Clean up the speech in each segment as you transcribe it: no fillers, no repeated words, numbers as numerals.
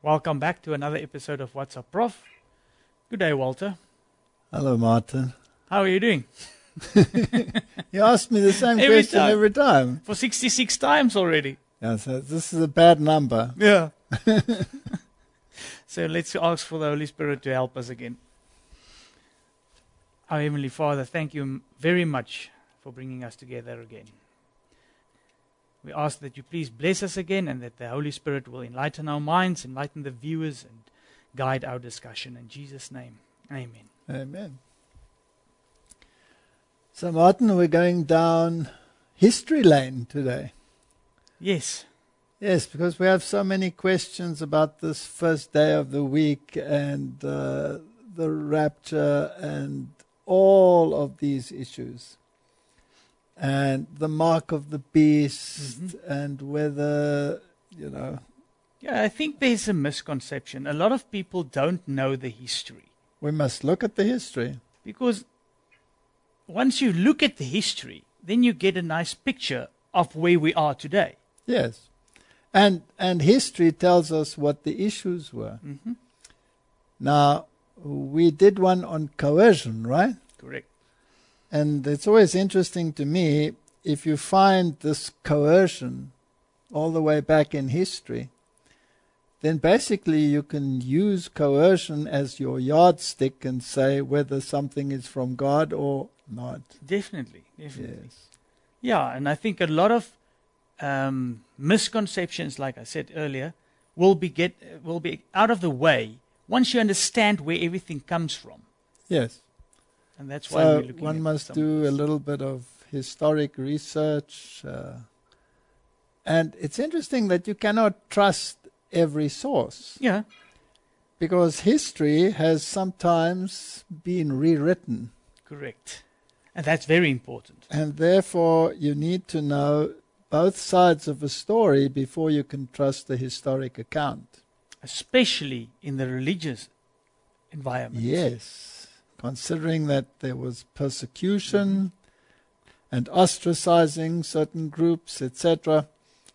Welcome back to another episode of What's Up, Prof. Good day, Walter. Hello, Martin. How are you doing? You ask me the same question every time. For 66 times already. Yeah, so this is a bad number. Yeah. So let's ask for the Holy Spirit to help us again. Our Heavenly Father, thank you very much for bringing us together again. We ask that you please bless us again and that the Holy Spirit will enlighten our minds, enlighten the viewers, and guide our discussion. In Jesus' name, amen. Amen. So, Martin, we're going down history lane today. Yes. Yes, because we have so many questions about this first day of the week and the rapture and all of these issues. And the mark of the beast and whether, Yeah, I think there's a misconception. A lot of people don't know the history. We must look at the history. Because once you look at the history, then you get a nice picture of where we are today. Yes. And history tells us what the issues were. Mm-hmm. Now, we did one on coercion, right? Correct. And it's always interesting to me, if you find this coercion all the way back in history, then basically you can use coercion as your yardstick and say whether something is from God or not. Definitely. Yes. Yeah, and I think a lot of misconceptions, like I said earlier, will be out of the way once you understand where everything comes from. Yes. And that's why So we're looking one at must do a little bit of historic research. And it's interesting that you cannot trust every source. Yeah. Because history has sometimes been rewritten. Correct. And that's very important. And therefore you need to know both sides of a story before you can trust the historic account. Especially in the religious environment. Yes. Considering that there was persecution and ostracizing certain groups, etc.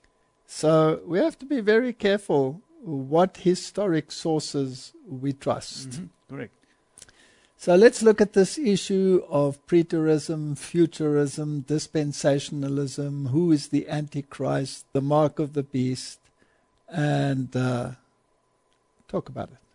So we have to be very careful what historic sources we trust. Mm-hmm. Correct. So let's look at this issue of preterism, futurism, dispensationalism, who is the Antichrist, the mark of the beast, and talk about it.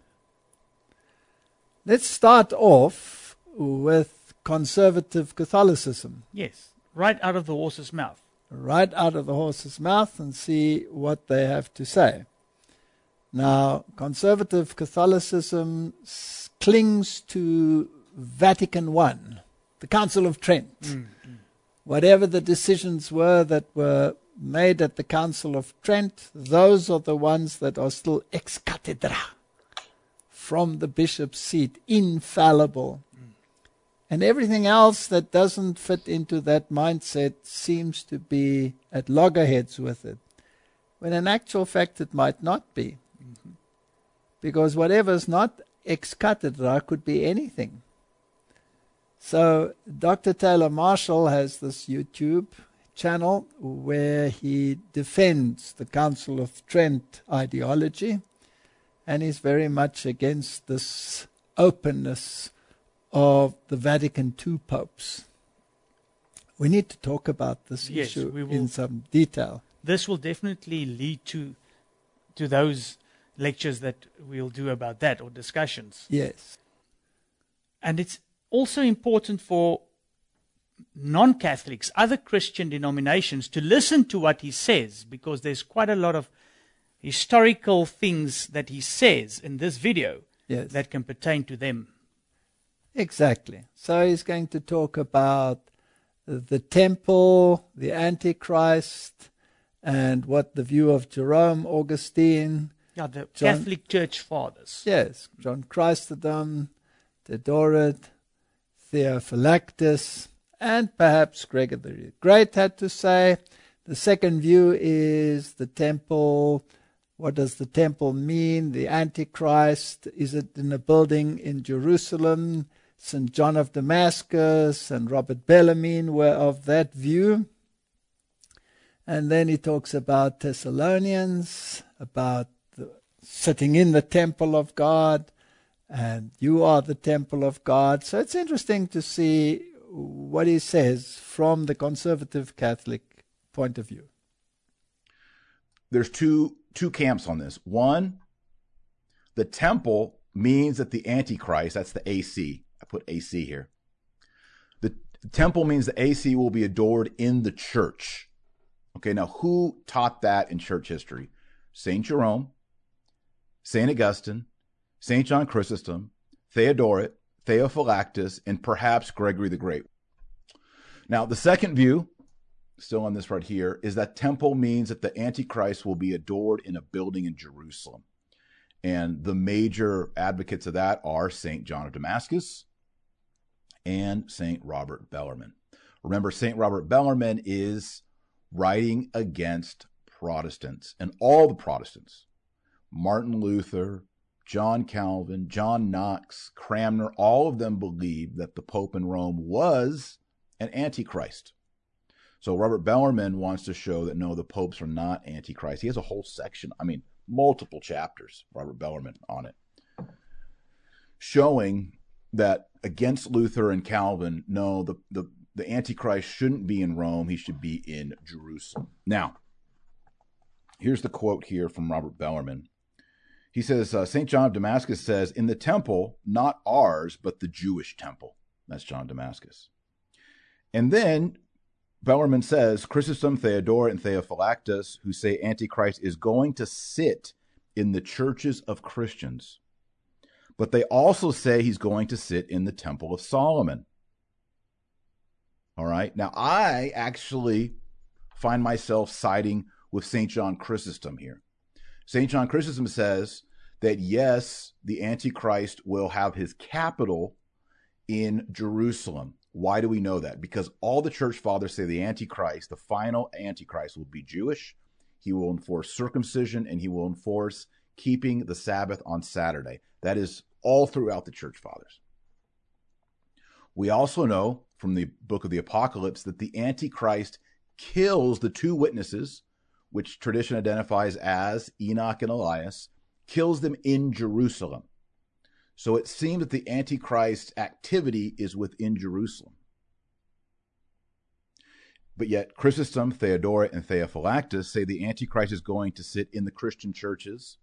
Let's start off with conservative Catholicism. Yes, right out of the horse's mouth. Right out of the horse's mouth and see what they have to say. Now, conservative Catholicism clings to Vatican I, the Council of Trent. Mm-hmm. Whatever the decisions were that were made at the Council of Trent, those are the ones that are still ex cathedra, from the bishop's seat, infallible. And everything else that doesn't fit into that mindset seems to be at loggerheads with it, when in actual fact it might not be. Mm-hmm. Because whatever's not ex cathedra could be anything. So Dr. Taylor Marshall has this YouTube channel where he defends the Council of Trent ideology, and he's very much against this openness of the Vatican II popes. We need to talk about this issue in some detail. This will definitely lead to those lectures that we'll do about that, or discussions. Yes. And it's also important for non-Catholics, other Christian denominations, to listen to what he says, because there's quite a lot of historical things that he says in this video that can pertain to them. Exactly. So he's going to talk about the temple, the Antichrist, and what the view of Jerome, Augustine. Yeah, the Catholic Church Fathers. Yes, John Chrysostom, Theodoret, Theophylactus, and perhaps Gregory the Great had to say. The second view is the temple. What does the temple mean? The Antichrist, is it in a building in Jerusalem? St. John of Damascus and Robert Bellarmine were of that view. And then he talks about Thessalonians, about the sitting in the temple of God, and you are the temple of God. So it's interesting to see what he says from the conservative Catholic point of view. There's two camps on this. One, the temple means that the Antichrist, that's the AC. I put AC here. The temple means the AC will be adored in the church. Okay, now who taught that in church history? St. Jerome, St. Augustine, St. John Chrysostom, Theodoret, Theophylactus, and perhaps Gregory the Great. Now, the second view, still on this right here, is that temple means that the Antichrist will be adored in a building in Jerusalem. And the major advocates of that are St. John of Damascus and St. Robert Bellarmine. Remember, St. Robert Bellarmine is writing against Protestants, and all the Protestants, Martin Luther, John Calvin, John Knox, Cranmer, all of them believed that the Pope in Rome was an Antichrist. So Robert Bellarmine wants to show that no, the popes are not Antichrist. He has a whole section, multiple chapters, Robert Bellarmine, on it, showing that against Luther and Calvin, no, the Antichrist shouldn't be in Rome. He should be in Jerusalem. Now, here's the quote here from Robert Bellarmine. He says, St. John of Damascus says, in the temple, not ours, but the Jewish temple. That's John of Damascus. And then Bellarmine says, Chrysostom, Theodoret, and Theophylactus, who say Antichrist is going to sit in the churches of Christians. But they also say he's going to sit in the Temple of Solomon. All right. Now, I actually find myself siding with St. John Chrysostom here. St. John Chrysostom says that, yes, the Antichrist will have his capital in Jerusalem. Why do we know that? Because all the church fathers say the Antichrist, the final Antichrist, will be Jewish. He will enforce circumcision, and he will enforce keeping the Sabbath on Saturday. That is all throughout the church fathers. We also know from the book of the Apocalypse that the Antichrist kills the two witnesses, which tradition identifies as Enoch and Elias, kills them in Jerusalem. So it seems that the Antichrist activity is within Jerusalem. But yet Chrysostom, Theodoret, and Theophylactus say the Antichrist is going to sit in the Christian churches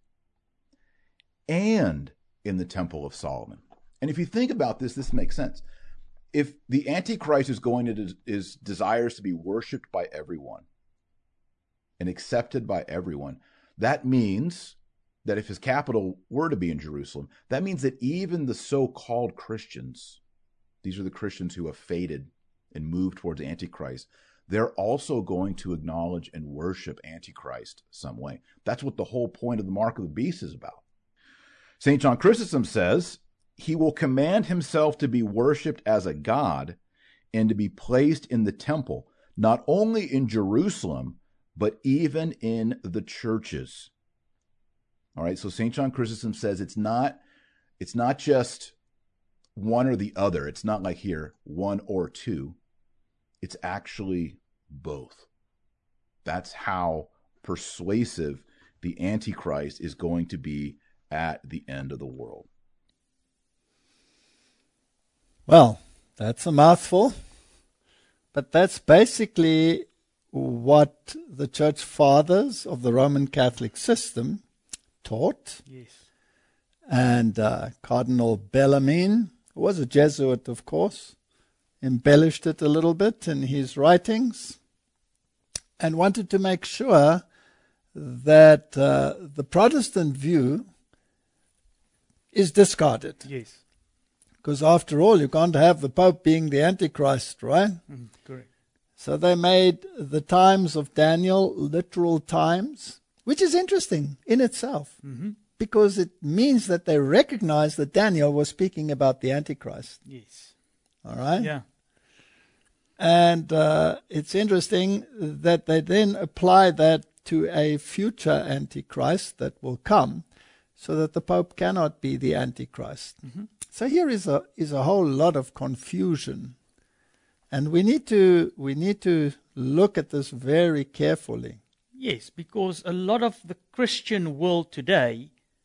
and in the Temple of Solomon. And if you think about this, this makes sense. If the Antichrist is desires to be worshipped by everyone and accepted by everyone, that means that if his capital were to be in Jerusalem, that means that even the so-called Christians, these are the Christians who have faded and moved towards Antichrist, they're also going to acknowledge and worship Antichrist some way. That's what the whole point of the Mark of the Beast is about. St. John Chrysostom says, he will command himself to be worshipped as a god and to be placed in the temple, not only in Jerusalem, but even in the churches. All right, so St. John Chrysostom says it's not just one or the other. It's not like here, one or two. It's actually both. That's how persuasive the Antichrist is going to be at the end of the world. Well, that's a mouthful, but that's basically what the church fathers of the Roman Catholic system taught. Yes. And Cardinal Bellarmine, who was a Jesuit, of course, embellished it a little bit in his writings and wanted to make sure that the Protestant view is discarded. Yes. Because after all, you can't have the Pope being the Antichrist, right? Correct. So they made the times of Daniel literal times, which is interesting in itself, because it means that they recognize that Daniel was speaking about the Antichrist. Yes. All right? Yeah. And it's interesting that they then apply that to a future Antichrist that will come, so that the Pope cannot be the Antichrist. So here is a whole lot of confusion, and we need to look at this very carefully. Yes, because a lot of the Christian world today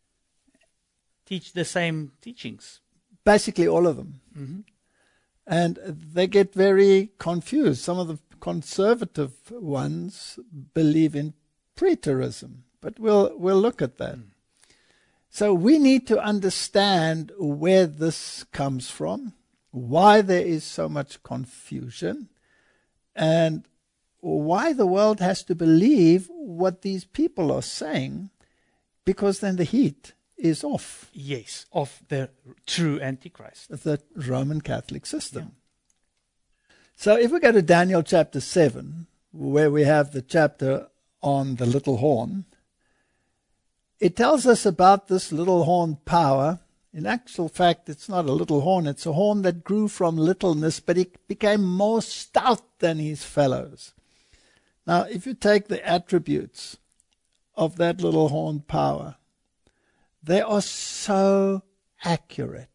teach the same teachings. Basically all of them. Mm-hmm. And they get very confused. Some of the conservative ones believe in preterism, but we'll look at that. So we need to understand where this comes from, why there is so much confusion, and why the world has to believe what these people are saying, because then the heat is off. Yes, of the true Antichrist. The Roman Catholic system. So if we go to Daniel chapter 7, where we have the chapter on the little horn, it tells us about this little horn power. In actual fact, it's not a little horn, it's a horn that grew from littleness, but it became more stout than his fellows. Now, if you take the attributes of that little horn power, they are so accurate.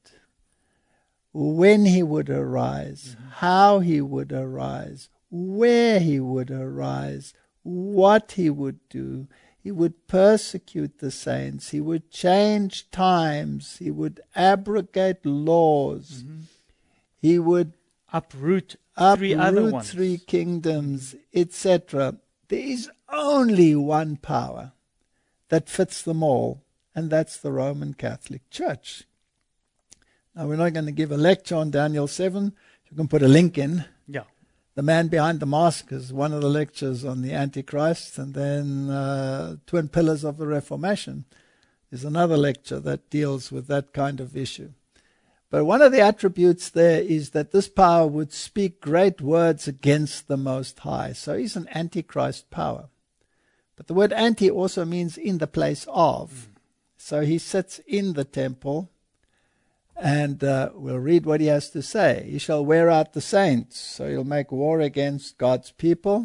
When he would arise, how he would arise, where he would arise, what he would do. He would persecute the saints. He would change times. He would abrogate laws. He would Uproot three other ones. 3 kingdoms, etc. There is only one power that fits them all, and that's the Roman Catholic Church. Now, we're not going to give a lecture on Daniel 7. You can put a link in. Yeah. The Man Behind the Mask is one of the lectures on the Antichrist, and then Twin Pillars of the Reformation is another lecture that deals with that kind of issue. But one of the attributes there is that this power would speak great words against the Most High. So he's an Antichrist power. But the word anti also means in the place of. So he sits in the temple. And we'll read what he has to say. He shall wear out the saints. So he'll make war against God's people.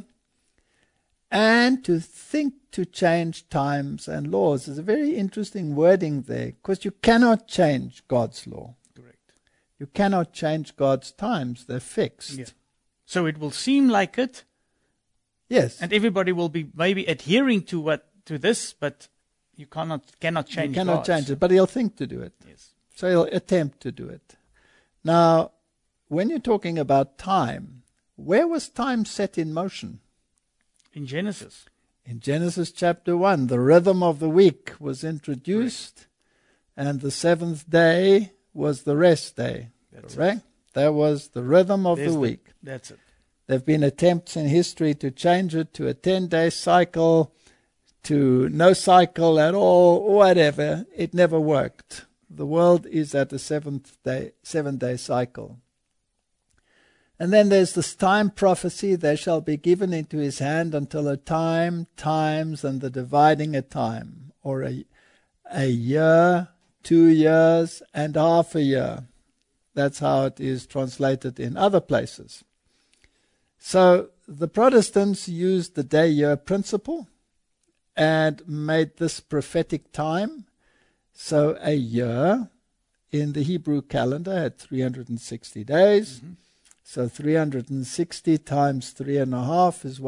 And to think to change times and laws. There's a very interesting wording there. Because you cannot change God's law. Correct. You cannot change God's times. They're fixed. Yeah. So it will seem like it. Yes. And everybody will be maybe adhering to this, but you cannot change You cannot God's. change it. But he'll think to do it. Yes. So he'll attempt to do it. Now, when you're talking about time, where was time set in motion? In Genesis. In Genesis chapter 1, the rhythm of the week was introduced, and the seventh day was the rest day. That's correct? That was the rhythm of the week. That's it. There have been attempts in history to change it to a 10-day cycle, to no cycle at all, whatever. It never worked. The world is at a 7-day cycle. And then there's this time prophecy, they shall be given into his hand until a time, times, and the dividing a time, or a year, 2 years, and half a year. That's how it is translated in other places. So the Protestants used the day-year principle and made this prophetic time. So a year in the Hebrew calendar had 360 days. So 360 times 3.5 is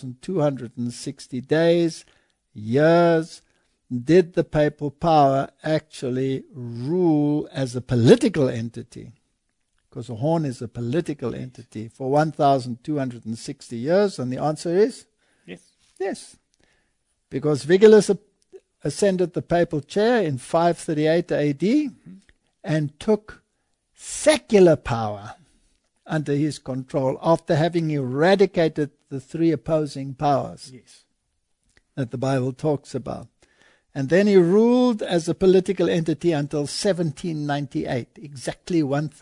1,260 days, years. Did the papal power actually rule as a political entity? Because a horn is a political entity for 1,260 years. And the answer is? Yes. Yes. Because Vigilus ascended the papal chair in 538 AD and took secular power under his control after having eradicated the 3 opposing powers that the Bible talks about. And then he ruled as a political entity until 1798, exactly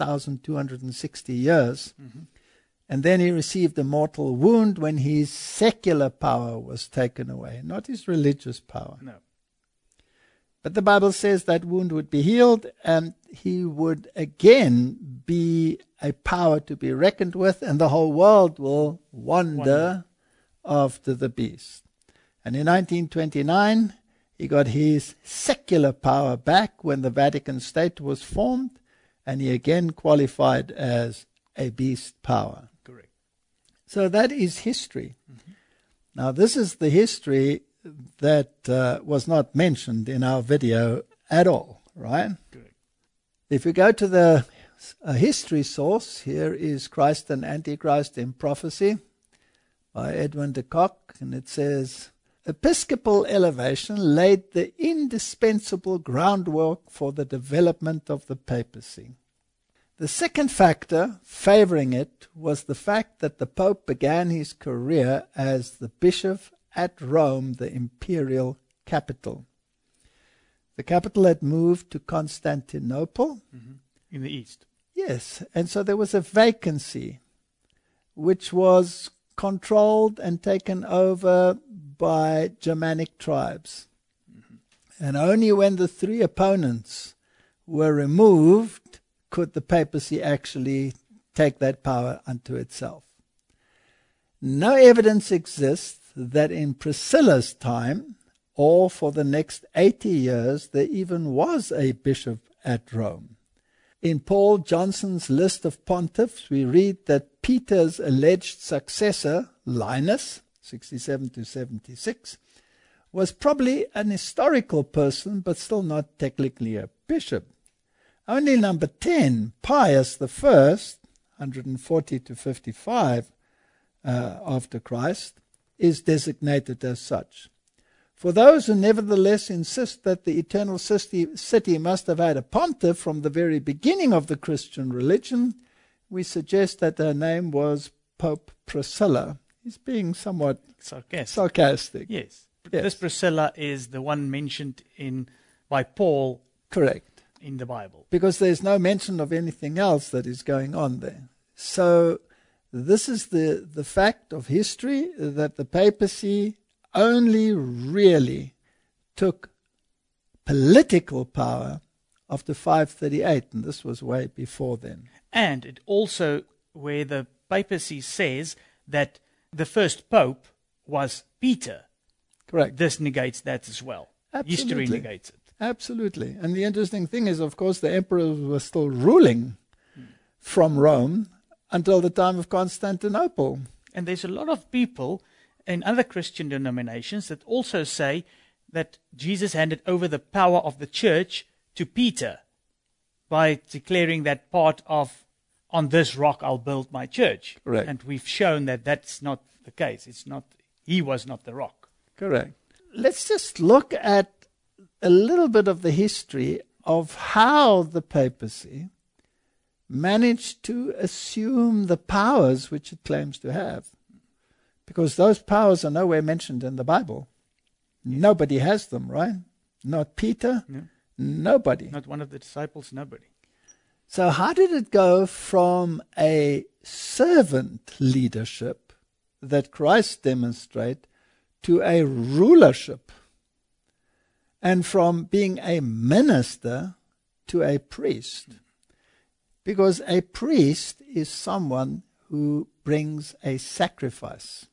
1,260 years. And then he received a mortal wound when his secular power was taken away, not his religious power. No. But the Bible says that wound would be healed and he would again be a power to be reckoned with, and the whole world will wander after the beast. And in 1929, he got his secular power back when the Vatican State was formed, and he again qualified as a beast power. Correct. So that is history. Now, this is the history that was not mentioned in our video at all. right? Correct. If you go to the history source, here is Christ and Antichrist in Prophecy by Edwin de Kock, and it says, Episcopal elevation laid the indispensable groundwork for the development of the papacy. The second factor favoring it was the fact that the Pope began his career as the bishop at Rome, the imperial capital. The capital had moved to Constantinople. In the east. Yes, and so there was a vacancy which was controlled and taken over by Germanic tribes. And only when the three opponents were removed could the papacy actually take that power unto itself. No evidence exists that in Priscilla's time, or for the next 80 years, there even was a bishop at Rome. In Paul Johnson's list of pontiffs, we read that Peter's alleged successor, Linus, 67 to 76, was probably an historical person, but still not technically a bishop. Only number 10, Pius I, 140 to 55 after Christ, is designated as such. For those who nevertheless insist that the eternal city must have had a pontiff from the very beginning of the Christian religion, we suggest that her name was Pope Priscilla. He's being somewhat sarcastic. Yes. Yes. This Priscilla is the one mentioned by Paul. Correct. In the Bible. Because there's no mention of anything else that is going on there. So this is the fact of history, that the papacy only really took political power after 538, and this was way before then. And it also, where the papacy says that the first pope was Peter. Correct. This negates that as well. Absolutely. History negates it. Absolutely. And the interesting thing is, of course, the emperors were still ruling from Rome until the time of Constantinople. And there's a lot of people in other Christian denominations that also say that Jesus handed over the power of the church to Peter by declaring that part of, on this rock I'll build my church. Correct. And we've shown that that's not the case. He was not the rock. Correct. Let's just look at a little bit of the history of how the papacy managed to assume the powers which it claims to have. Because those powers are nowhere mentioned in the Bible. Nobody has them, right? Not Peter, nobody. Not one of the disciples, nobody. So how did it go from a servant leadership that Christ demonstrated to a rulership? And from being a minister to a priest? Because a priest is someone who brings a sacrifice.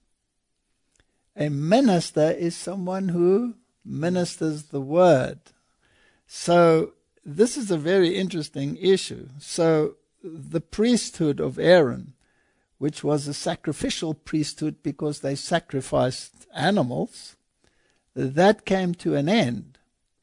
A minister is someone who ministers the word. So this is a very interesting issue. So the priesthood of Aaron, which was a sacrificial priesthood because they sacrificed animals, that came to an end.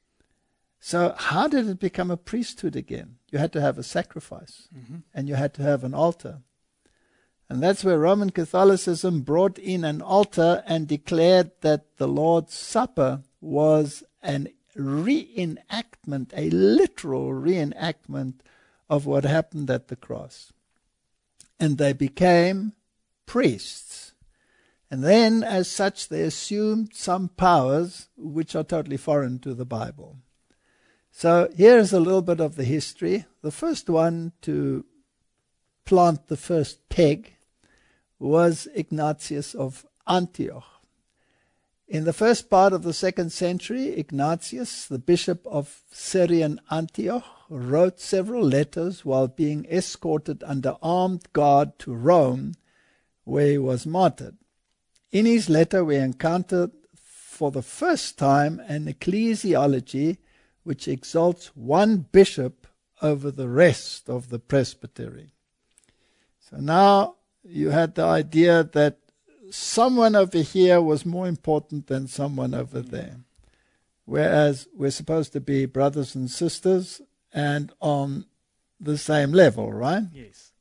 So how did it become a priesthood again? You had to have a sacrifice, and you had to have an altar. And that's where Roman Catholicism brought in an altar and declared that the Lord's Supper was an reenactment, a literal reenactment of what happened at the cross. And they became priests. And then, as such, they assumed some powers which are totally foreign to the Bible. So here's a little bit of the history. The first one to plant the first peg was Ignatius of Antioch. In the first part of the 2nd century, Ignatius, the bishop of Syrian Antioch, wrote several letters while being escorted under armed guard to Rome, where he was martyred. In his letter, we encountered for the first time an ecclesiology which exalts one bishop over the rest of the presbytery. So now you had the idea that someone over here was more important than someone over there. whereas we're supposed to be brothers and sisters and on the same level, right? Yes.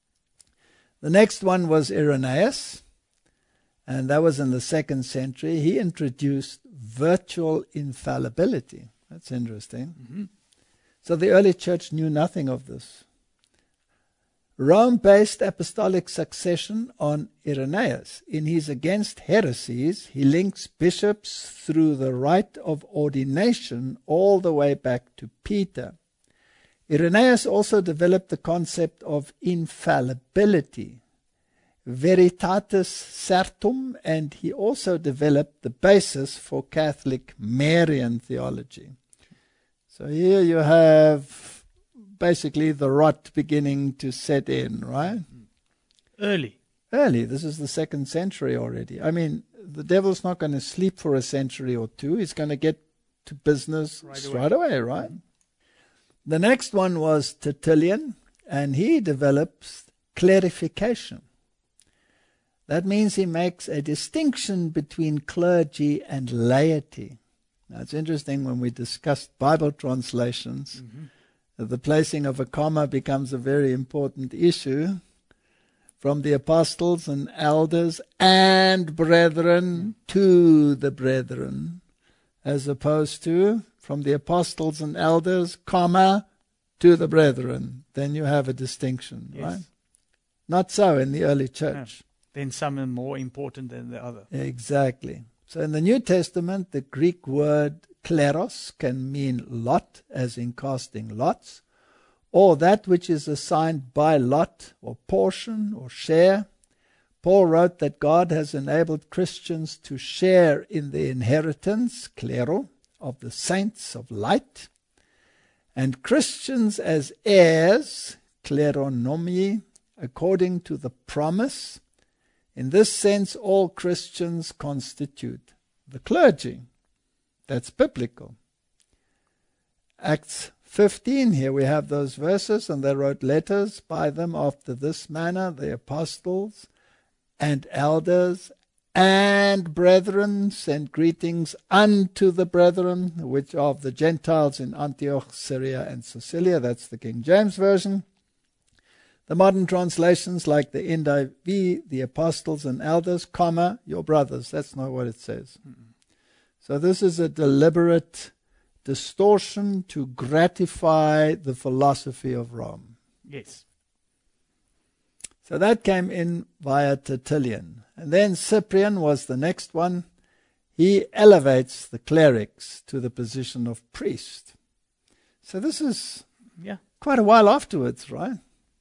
The next one was Irenaeus, and that was in the 2nd century. He introduced virtual infallibility. That's interesting. Mm-hmm. So the early church knew nothing of this. Rome based apostolic succession on Irenaeus. In his Against Heresies, he links bishops through the rite of ordination all the way back to Peter. Irenaeus also developed the concept of infallibility, veritatis certum, and he also developed the basis for Catholic Marian theology. So here you have basically the rot beginning to set in, right? Early. This is the 2nd century already. I mean, the devil's not going to sleep for a century or two. He's going to get to business right away, right? The next one was Tertullian, and he develops clarification. That means he makes a distinction between clergy and laity. Now, it's interesting when we discussed Bible translations, the placing of a comma becomes a very important issue. From the apostles and elders and brethren to the brethren, as opposed to from the apostles and elders, comma, to the brethren. Then you have a distinction, right? Not so in the early church. No. Then some are more important than the other. Exactly. So in the New Testament, the Greek word kleros can mean lot, as in casting lots, or that which is assigned by lot, or portion, or share. Paul wrote that God has enabled Christians to share in the inheritance, klero, of the saints of light, and Christians as heirs, kleronomai, according to the promise. In this sense, all Christians constitute the clergy. That's biblical. Acts 15, here we have those verses, and they wrote letters by them after this manner, the apostles and elders and brethren send greetings unto the brethren, which are of the Gentiles in Antioch, Syria, and Cilicia. That's the King James Version. The modern translations, like the NIV, the apostles and elders, comma, your brothers. That's not what it says. So this is a deliberate distortion to gratify the philosophy of Rome. Yes. So that came in via Tertullian. And then Cyprian was the next one. He elevates the clerics to the position of priest. So this is quite a while afterwards, right?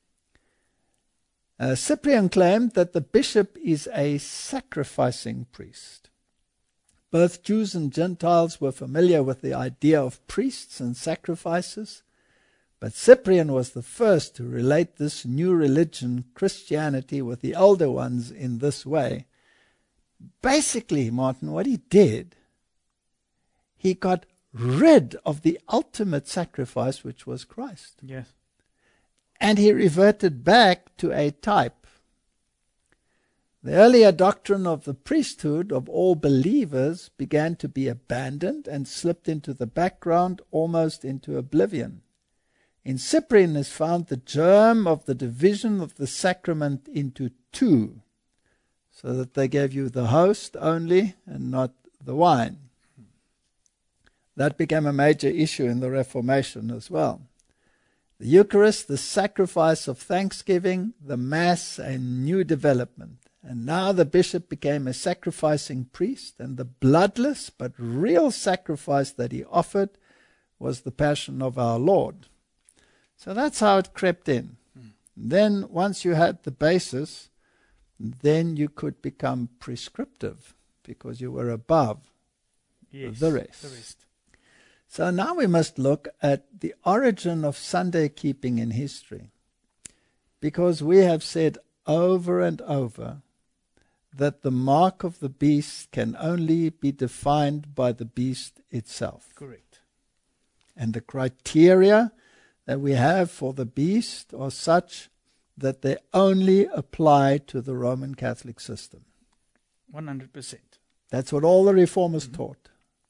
Cyprian claimed that the bishop is a sacrificing priest. Both Jews and Gentiles were familiar with the idea of priests and sacrifices, but Cyprian was the first to relate this new religion, Christianity, with the older ones in this way. Basically, Martin, what he did, he got rid of the ultimate sacrifice, which was Christ. Yes. And he reverted back to a type. The earlier doctrine of the priesthood of all believers began to be abandoned and slipped into the background, almost into oblivion. In Cyprian is found the germ of the division of the sacrament into two, so that they gave you the host only and not the wine. That became a major issue in the Reformation as well. The Eucharist, the sacrifice of thanksgiving, the Mass, a new development. And now the bishop became a sacrificing priest, and the bloodless but real sacrifice that he offered was the passion of our Lord. So that's how it crept in. Then once you had the basis, then you could become prescriptive because you were above the rest. So now we must look at the origin of Sunday keeping in history, because we have said over and over that the mark of the beast can only be defined by the beast itself. Correct. And the criteria that we have for the beast are such that they only apply to the Roman Catholic system. 100%. That's what all the reformers taught.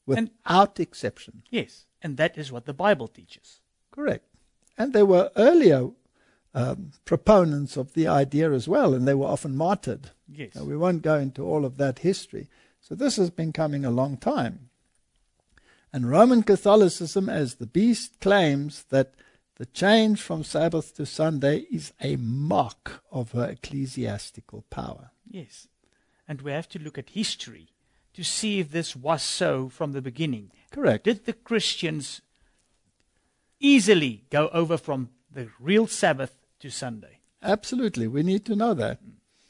without exception. Yes, and that is what the Bible teaches. Correct. And there were earlier proponents of the idea as well, and they were often martyred. Yes. Now, we won't go into all of that history. So this has been coming a long time. And Roman Catholicism, as the beast, claims that the change from Sabbath to Sunday is a mark of her ecclesiastical power. Yes. And we have to look at history to see if this was so from the beginning. Correct. Did the Christians easily go over from the real Sabbath to Sunday? Absolutely. We need to know that.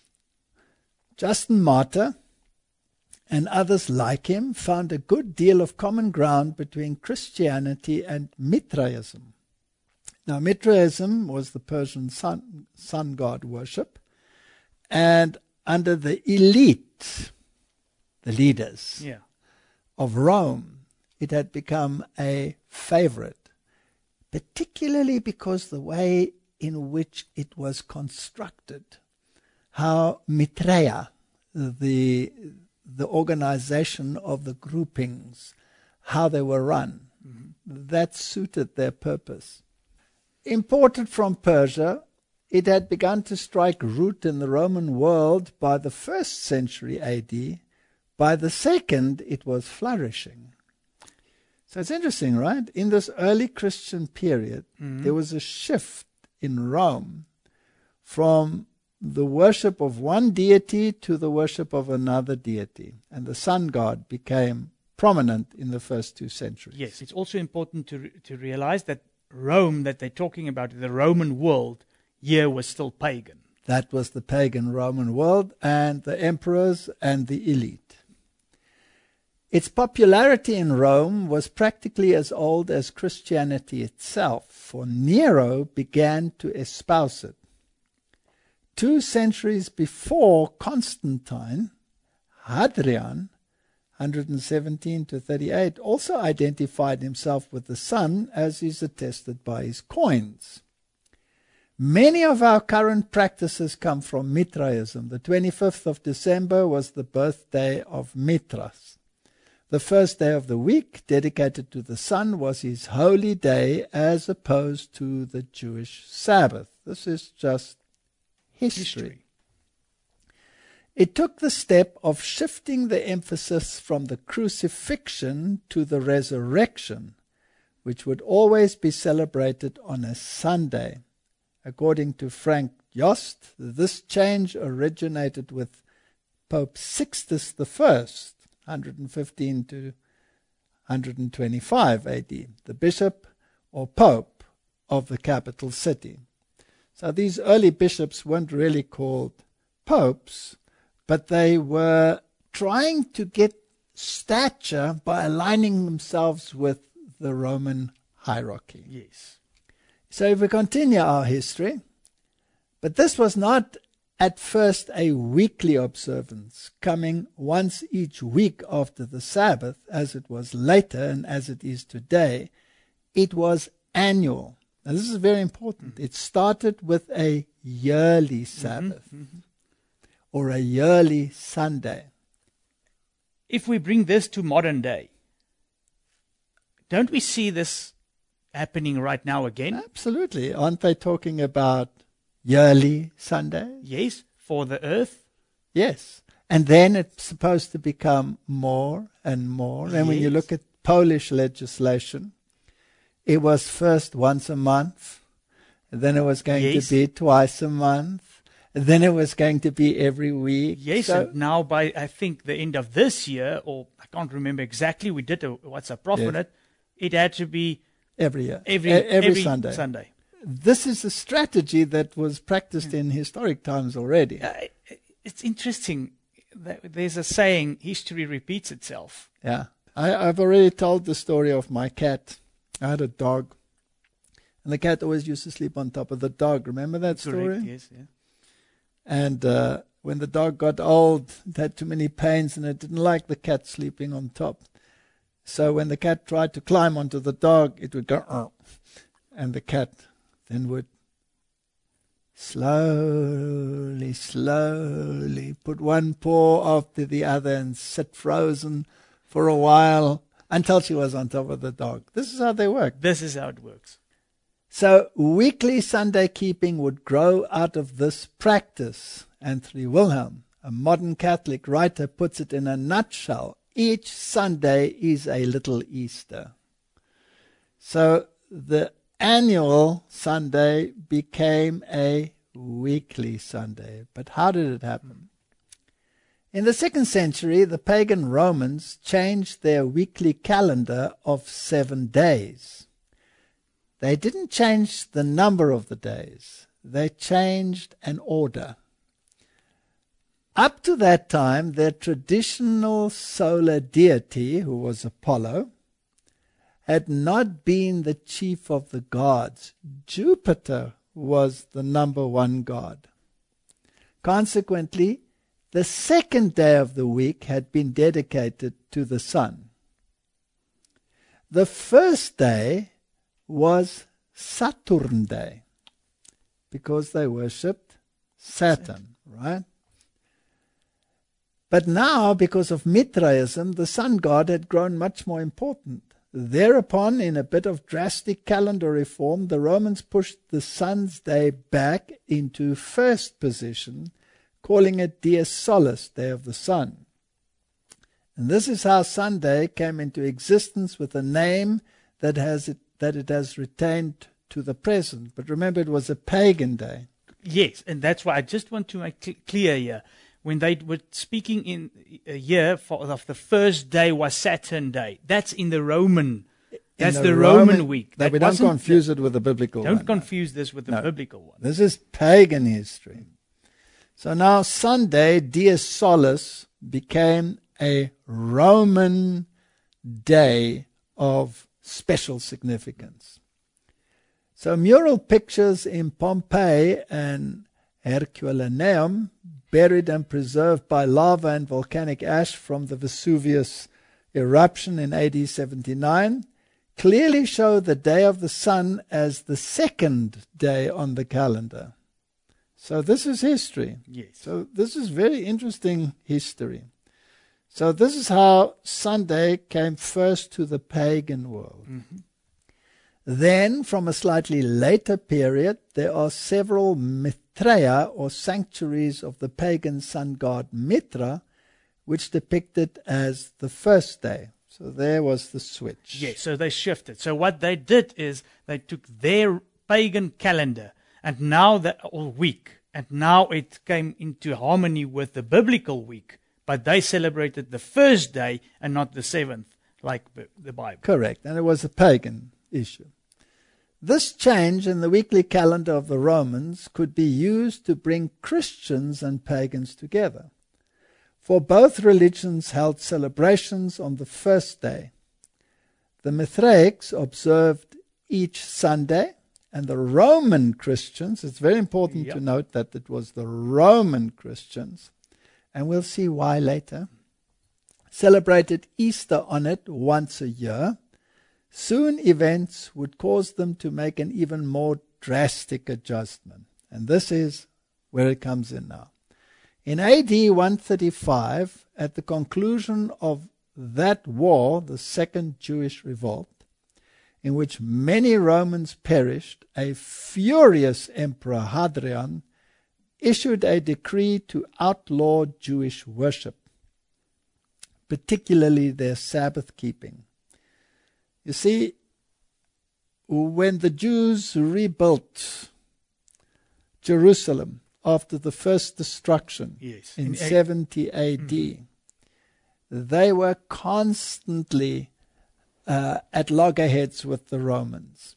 Justin Martyr and others like him found a good deal of common ground between Christianity and Mithraism. Now, Mithraism was the Persian sun god worship, and under the elite, the leaders of Rome, it had become a favorite, particularly because the way in which it was constructed, how Mithraea, the organization of the groupings, how they were run, that suited their purpose. Imported from Persia, it had begun to strike root in the Roman world by the 1st century AD. By the 2nd, it was flourishing. So it's interesting, right? In this early Christian period, there was a shift in Rome from the worship of one deity to the worship of another deity. And the sun god became prominent in the first 2 centuries. Yes, it's also important to realize that Rome, that they're talking about, the Roman world, here was still pagan. That was the pagan Roman world and the emperors and the elite. Its popularity in Rome was practically as old as Christianity itself, for Nero began to espouse it. 2 centuries before Constantine, Hadrian, 117 to 38, also identified himself with the sun, as is attested by his coins. Many of our current practices come from Mithraism. The 25th of December was the birthday of Mithras. The first day of the week, dedicated to the sun, was his holy day as opposed to the Jewish Sabbath. This is just history. It took the step of shifting the emphasis from the crucifixion to the resurrection, which would always be celebrated on a Sunday. According to Frank Jost, this change originated with Pope Sixtus I, 115 to 125 AD, the bishop or pope of the capital city. So these early bishops weren't really called popes, but they were trying to get stature by aligning themselves with the Roman hierarchy. Yes. So if we continue our history, but this was not at first a weekly observance, coming once each week after the Sabbath, as it was later and as it is today. It was annual. Now this is very important. It started with a yearly Sabbath. Or a yearly Sunday. If we bring this to modern day, don't we see this happening right now again? Absolutely. Aren't they talking about yearly Sundays? Yes, for the earth. Yes. And then it's supposed to become more and more. And when you look at Polish legislation, it was first once a month, and then it was going to be twice a month. Then it was going to be every week. Yes, so, and now by, I think, the end of this year, or I can't remember exactly, we did a WhatsApp Prof on it, it had to be every year. Every Sunday. This is a strategy that was practiced in historic times already. It's interesting. There's a saying, history repeats itself. Yeah. I've already told the story of my cat. I had a dog, and the cat always used to sleep on top of the dog. Remember that story? Correct, yes, yeah. And when the dog got old, it had too many pains and it didn't like the cat sleeping on top. So when the cat tried to climb onto the dog, it would go, oh, and the cat then would slowly put one paw after the other and sit frozen for a while until she was on top of the dog. This is how they work. This is how it works. So weekly Sunday keeping would grow out of this practice. Anthony Wilhelm, a modern Catholic writer, puts it in a nutshell. Each Sunday is a little Easter. So the annual Sunday became a weekly Sunday. But how did it happen? In the 2nd century, the pagan Romans changed their weekly calendar of 7 days. They didn't change the number of the days. They changed an order. Up to that time, their traditional solar deity, who was Apollo, had not been the chief of the gods. Jupiter was the number 1 god. Consequently, the 2nd day of the week had been dedicated to the sun. The first day was Saturn Day, because they worshipped Saturn, right? But now, because of Mithraism, the sun god had grown much more important. Thereupon, in a bit of drastic calendar reform, the Romans pushed the sun's day back into first position, calling it Dies Solis, Day of the Sun. And this is how Sunday came into existence, with a name that it has retained to the present. But remember, it was a pagan day. Yes, and that's why I just want to make clear here. When they were speaking in a year of the first day was Saturn Day. That's in the Roman. That's the Roman week. That we don't confuse it with the biblical one. Don't confuse this with the biblical one. This is pagan history. So now Sunday, Dies Solis, became a Roman day of special significance. So mural pictures in Pompeii and Herculaneum, buried and preserved by lava and volcanic ash from the Vesuvius eruption in AD 79, clearly show the day of the sun as the 2nd day on the calendar. So this is history. Yes. So this is very interesting history. So this is how Sunday came first to the pagan world. Mm-hmm. Then, from a slightly later period, there are several Mithraea, or sanctuaries of the pagan sun god Mithra, which depict it as the first day. So there was the switch. Yes, so they shifted. So what they did is they took their pagan calendar and now or week, and now it came into harmony with the biblical week, but they celebrated the first day and not the 7th, like the Bible. Correct, and it was a pagan issue. This change in the weekly calendar of the Romans could be used to bring Christians and pagans together. For both religions held celebrations on the first day. The Mithraics observed each Sunday, and the Roman Christians, it's very important to note that it was the Roman Christians, and we'll see why later, celebrated Easter on it once a year. Soon events would cause them to make an even more drastic adjustment. And this is where it comes in now. In AD 135, at the conclusion of that war, the Second Jewish Revolt, in which many Romans perished, a furious emperor, Hadrian, issued a decree to outlaw Jewish worship, particularly their Sabbath keeping. You see, when the Jews rebuilt Jerusalem after the first destruction in 70 AD, they were constantly at loggerheads with the Romans.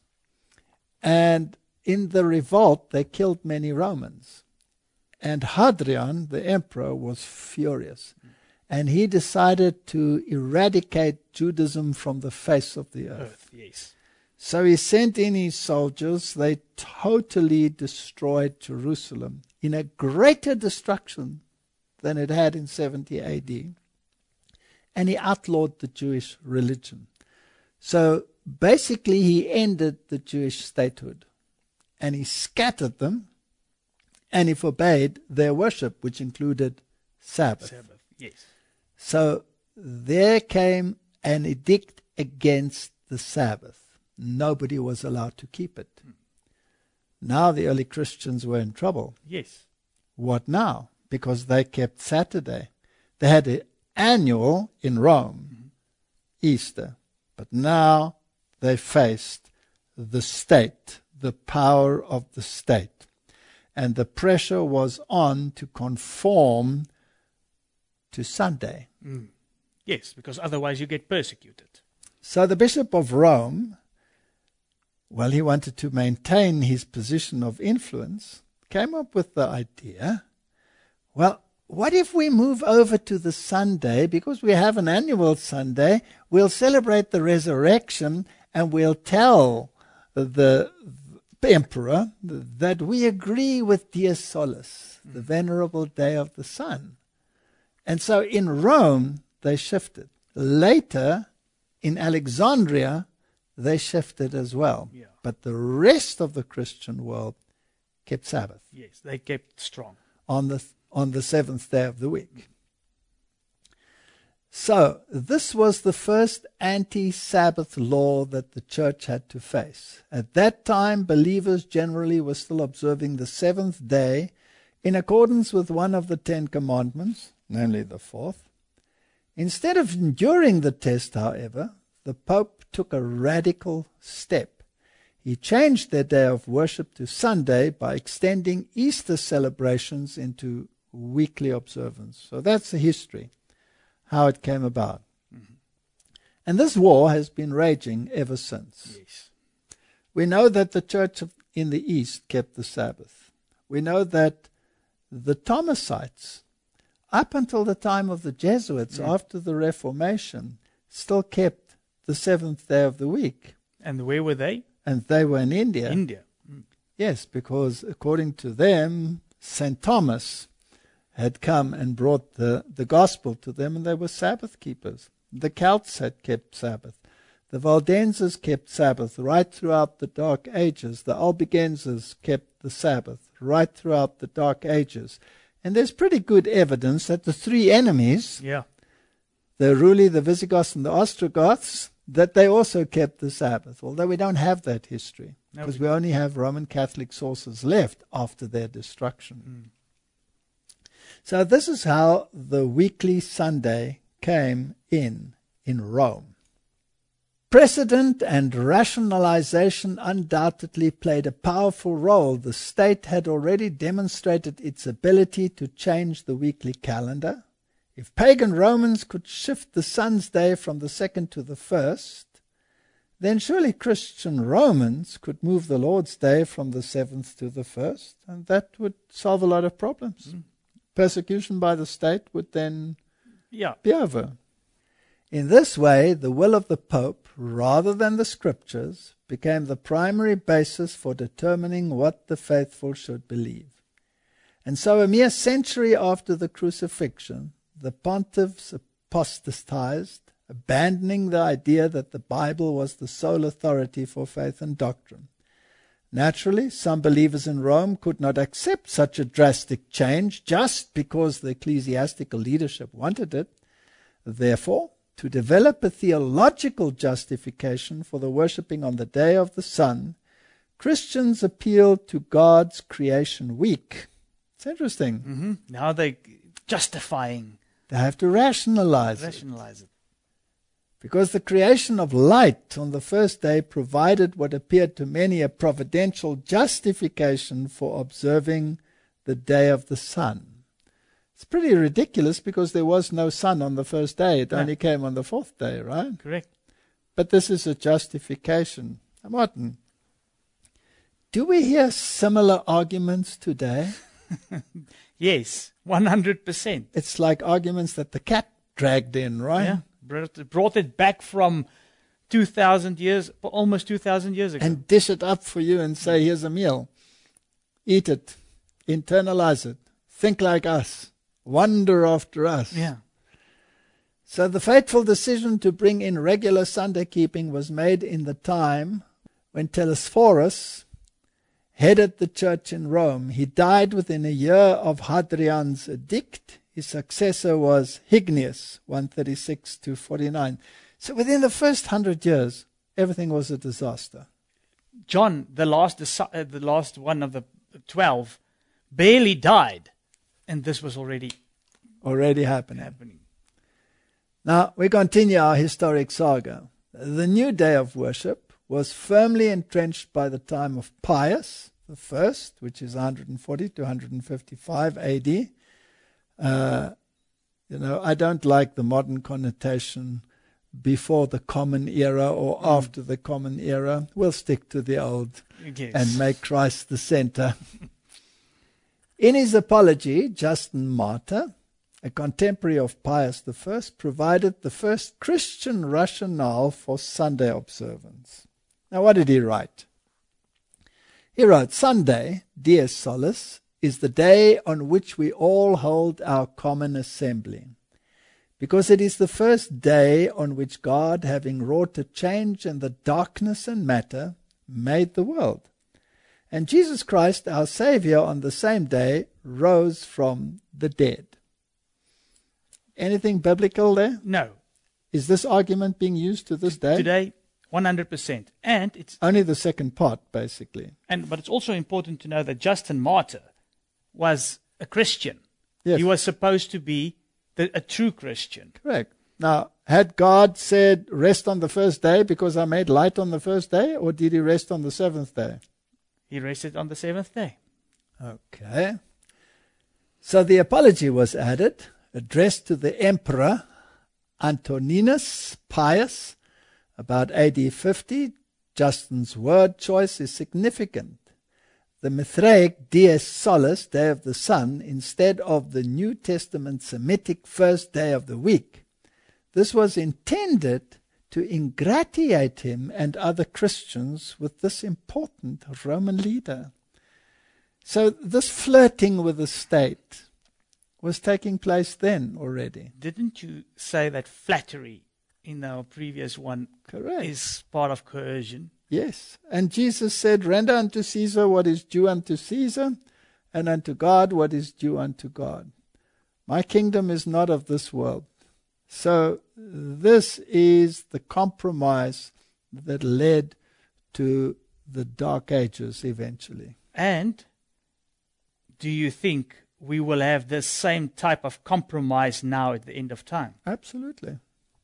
And in the revolt, they killed many Romans. And Hadrian, the emperor, was furious. And he decided to eradicate Judaism from the face of the earth. Yes. So he sent in his soldiers. They totally destroyed Jerusalem in a greater destruction than it had in 70 AD. And he outlawed the Jewish religion. So basically he ended the Jewish statehood. And he scattered them. And he forbade their worship, which included Sabbath. Yes. So there came an edict against the Sabbath. Nobody was allowed to keep it. Now the early Christians were in trouble. Yes. What now? Because they kept Saturday. They had an annual in Rome, Easter. But now they faced the state, the power of the state. And the pressure was on to conform to Sunday. Yes, because otherwise you get persecuted. So the Bishop of Rome, well, he wanted to maintain his position of influence, came up with the idea, well, what if we move over to the Sunday, because we have an annual Sunday, we'll celebrate the resurrection and we'll tell the emperor that we agree with Dies Solis, the venerable day of the sun. And so in Rome, they shifted. Later, in Alexandria, they shifted as well. Yeah. But the rest of the Christian world kept Sabbath Yes, they kept strong. on the seventh day of the week. So this was the first anti-Sabbath law that the church had to face. At that time, believers generally were still observing the seventh day in accordance with one of the 10 commandments, namely the fourth. Instead of enduring the test, however, the Pope took a radical step. He changed their day of worship to Sunday by extending Easter celebrations into weekly observance. So that's the history, how it came about. And this war has been raging ever since. Yes. We know that the church in the East kept the Sabbath. We know that the Thomasites, up until the time of the Jesuits, after the Reformation, still kept the seventh day of the week. And where were they? And they were in India. India. Yes, because according to them, St. Thomas had come and brought the gospel to them, and they were Sabbath keepers. The Celts had kept Sabbath. The Valdenses kept Sabbath right throughout the Dark Ages. The Albigenses kept the Sabbath right throughout the Dark Ages. And there's pretty good evidence that the three enemies, Yeah. the Heruli, the Visigoths, and the Ostrogoths, that they also kept the Sabbath, although we don't have that history, No, because we only have Roman Catholic sources left after their destruction. So this is how the weekly Sunday came in Rome. Precedent and rationalization undoubtedly played a powerful role. The state had already demonstrated its ability to change the weekly calendar. If pagan Romans could shift the sun's day from the second to the first, then surely Christian Romans could move the Lord's day from the seventh to the first, and that would solve a lot of problems. Persecution by the state would then Yeah. be over. In this way, the will of the Pope, rather than the Scriptures, became the primary basis for determining what the faithful should believe. And so a mere century after the crucifixion, the pontiffs apostatized, abandoning the idea that the Bible was the sole authority for faith and doctrine. Naturally, some believers in Rome could not accept such a drastic change just because the ecclesiastical leadership wanted it. Therefore, to develop a theological justification for the worshipping on the day of the sun, Christians appealed to God's creation week. It's interesting. Now they're justifying, They have to rationalize it. rationalize it. Because the creation of light on the first day provided what appeared to many a providential justification for observing the day of the sun. It's pretty ridiculous because there was no sun on the first day. It only came on the fourth day, right? Correct. But this is a justification. Martin, do we hear similar arguments today? Yes, 100%. It's like arguments that the cat dragged in, right? Yeah. Brought it back from 2,000 years, almost 2,000 years ago. And dish it up for you and say, here's a meal. Eat it. Internalize it. Think like us. Wonder after us. Yeah. So the fateful decision to bring in regular Sunday keeping was made in the time when Telesphorus headed the church in Rome. He died within a year of Hadrian's edict. His successor was Hygnius, 136 to 49. So within the first 100 years, everything was a disaster. John, the last one of the 12, barely died, and this was already Already happening. happening. Now, we continue our historic saga. The new day of worship was firmly entrenched by the time of Pius the First, which is 140 to 155 AD. I don't like the modern connotation before the Common Era or after the Common Era. We'll stick to the old Yes. and make Christ the center. In his apology, Justin Martyr, a contemporary of Pius I, provided the first Christian rationale for Sunday observance. Now, what did he write? He wrote, Sunday, Dies Solis, is the day on which we all hold our common assembly, because it is the first day on which God, having wrought a change in the darkness and matter, made the world. And Jesus Christ, our Saviour, on the same day rose from the dead. Anything biblical there? No. Is this argument being used to this day? Today, 100%. And it's Only the second part, basically. but it's also important to know that Justin Martyr was a Christian. Yes. He was supposed to be a true Christian. Correct. Now, had God said, rest on the first day because I made light on the first day, or did he rest on the seventh day? He rested on the seventh day. Okay. So the apology was added, addressed to the Emperor Antoninus Pius, about AD 50. Justin's word choice is significant. The Mithraic Dies Solis, Day of the Sun, instead of the New Testament Semitic first day of the week. This was intended to ingratiate him and other Christians with this important Roman leader. So this flirting with the state was taking place then already. Didn't you say that flattery in our previous one Correct. is part of coercion? Yes. And Jesus said, render unto Caesar what is due unto Caesar, and unto God what is due unto God. My kingdom is not of this world. So this is the compromise that led to the Dark Ages eventually. And do you think we will have this same type of compromise now at the end of time? Absolutely.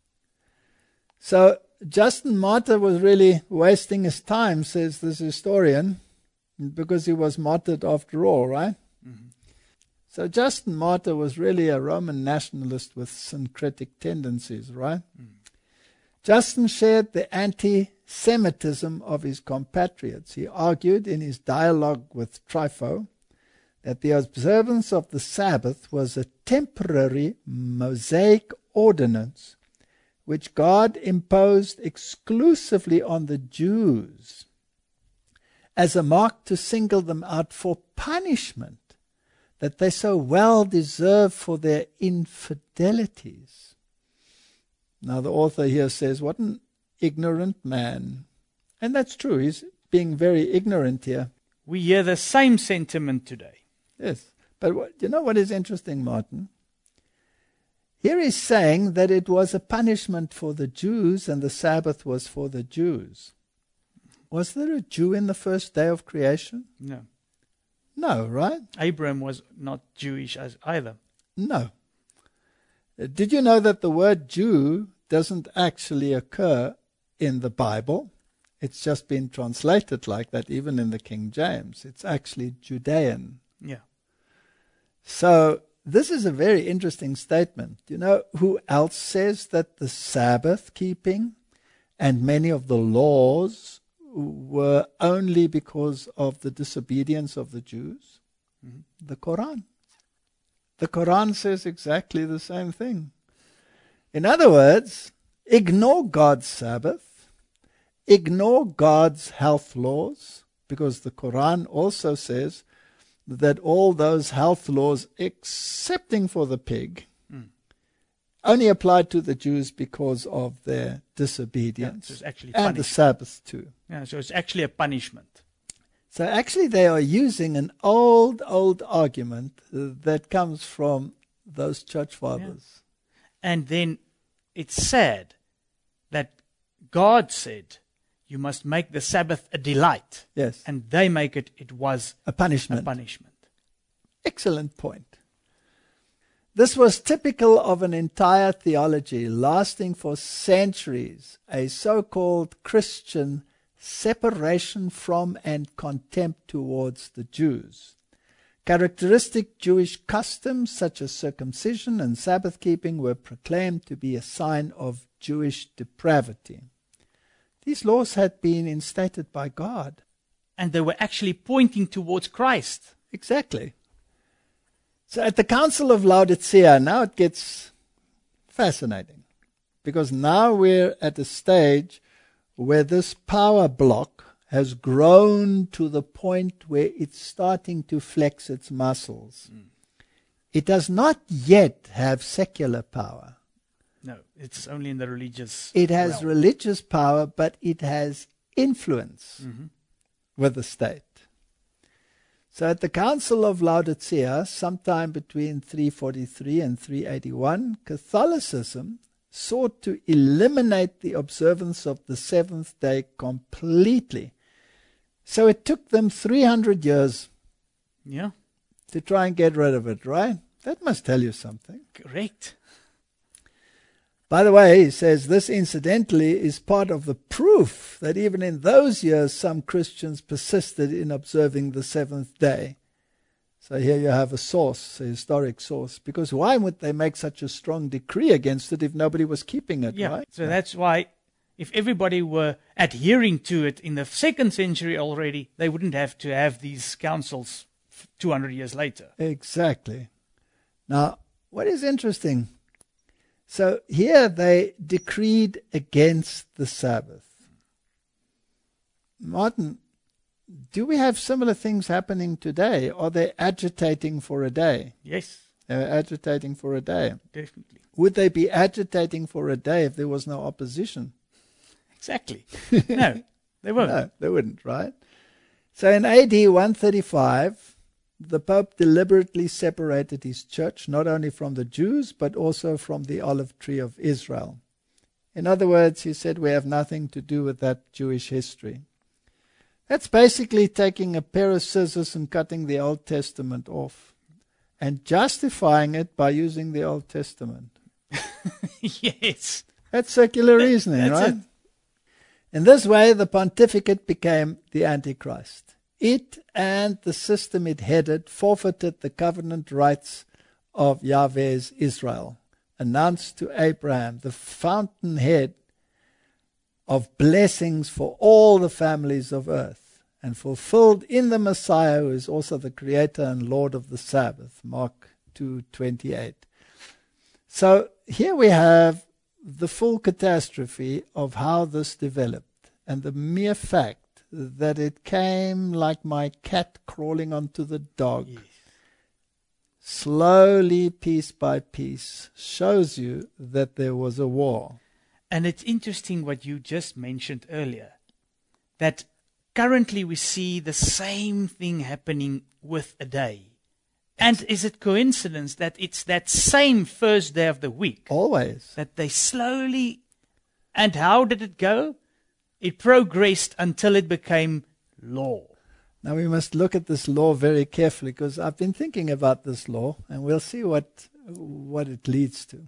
So Justin Martyr was really wasting his time, says this historian, because he was martyred after all, right? Mm-hmm. So Justin Martyr was really a Roman nationalist with syncretic tendencies, right? Mm. Justin shared the anti-Semitism of his compatriots. He argued in his dialogue with Trypho that the observance of the Sabbath was a temporary Mosaic ordinance which God imposed exclusively on the Jews as a mark to single them out for punishment that they so well deserve for their infidelities. Now the author here says, what an ignorant man. And that's true, he's being very ignorant here. We hear the same sentiment today. Yes, but you know what is interesting, Martin? Here he's saying that it was a punishment for the Jews and the Sabbath was for the Jews. Was there a Jew in the first day of creation? No. No, right? Abraham was not Jewish as either. No. Did you know that the word Jew doesn't actually occur in the Bible? It's just been translated like that, even in the King James. It's actually Judean. Yeah. So this is a very interesting statement. You know who else says that the Sabbath keeping and many of the laws were only because of the disobedience of the Jews? Mm-hmm. The Quran. The Quran says exactly the same thing. In other words, ignore God's Sabbath, ignore God's health laws, because the Quran also says that all those health laws, excepting for the pig, only applied to the Jews because of their disobedience, so it's actually and the Sabbath too. Yeah, so it's actually a punishment. So actually they are using an old argument that comes from those church fathers. Yeah. And then it's sad God said, you must make the Sabbath a delight. Yes. And they make it was A punishment. a punishment. Excellent point. This was typical of an entire theology lasting for centuries, a so-called Christian separation from and contempt towards the Jews. Characteristic Jewish customs such as circumcision and Sabbath keeping were proclaimed to be a sign of Jewish depravity. These laws had been instated by God. And they were actually pointing towards Christ. Exactly. So at the Council of Laodicea, now it gets fascinating, because now we're at a stage where this power block has grown to the point where it's starting to flex its muscles. It does not yet have secular power. No, it's only in the religious It has realm. religious power, but it has influence with the state. So at the Council of Laodicea, sometime between 343 and 381, Catholicism sought to eliminate the observance of the seventh day completely. So it took them 300 years Yeah, to try and get rid of it, right? That must tell you something. correct. By the way, he says this incidentally is part of the proof that even in those years some Christians persisted in observing the seventh day. So here you have a source, a historic source, because why would they make such a strong decree against it if nobody was keeping it, Yeah, right? so that's why if everybody were adhering to it in the 2nd century already, they wouldn't have to have these councils 200 years later. Exactly. Now, what is interesting, so here they decreed against the Sabbath. Martin, do we have similar things happening today? Are they agitating for a day? Yes, They're agitating for a day. definitely. Would they be agitating for a day if there was no opposition? Exactly. No, they won't. No, they wouldn't, right? So in AD 135, the Pope deliberately separated his church, not only from the Jews, but also from the olive tree of Israel. In other words, he said, we have nothing to do with that Jewish history. That's basically taking a pair of scissors and cutting the Old Testament off and justifying it by using the Old Testament. Yes. That's secular reasoning, That's right? it. In this way, the pontificate became the Antichrist. It and the system it headed forfeited the covenant rights of Yahweh's Israel, announced to Abraham, the fountainhead of blessings for all the families of earth, and fulfilled in the Messiah, who is also the creator and Lord of the Sabbath, Mark 2:28. So here we have the full catastrophe of how this developed, and the mere fact that it came like my cat crawling onto the dog, Yes. slowly, piece by piece, shows you that there was a war. And it's interesting what you just mentioned earlier, that currently we see the same thing happening with a day. And is it coincidence that it's that same first day of the week Always. that they slowly, and how did it go? It progressed until it became law. Now we must look at this law very carefully, because I've been thinking about this law, and we'll see what it leads to.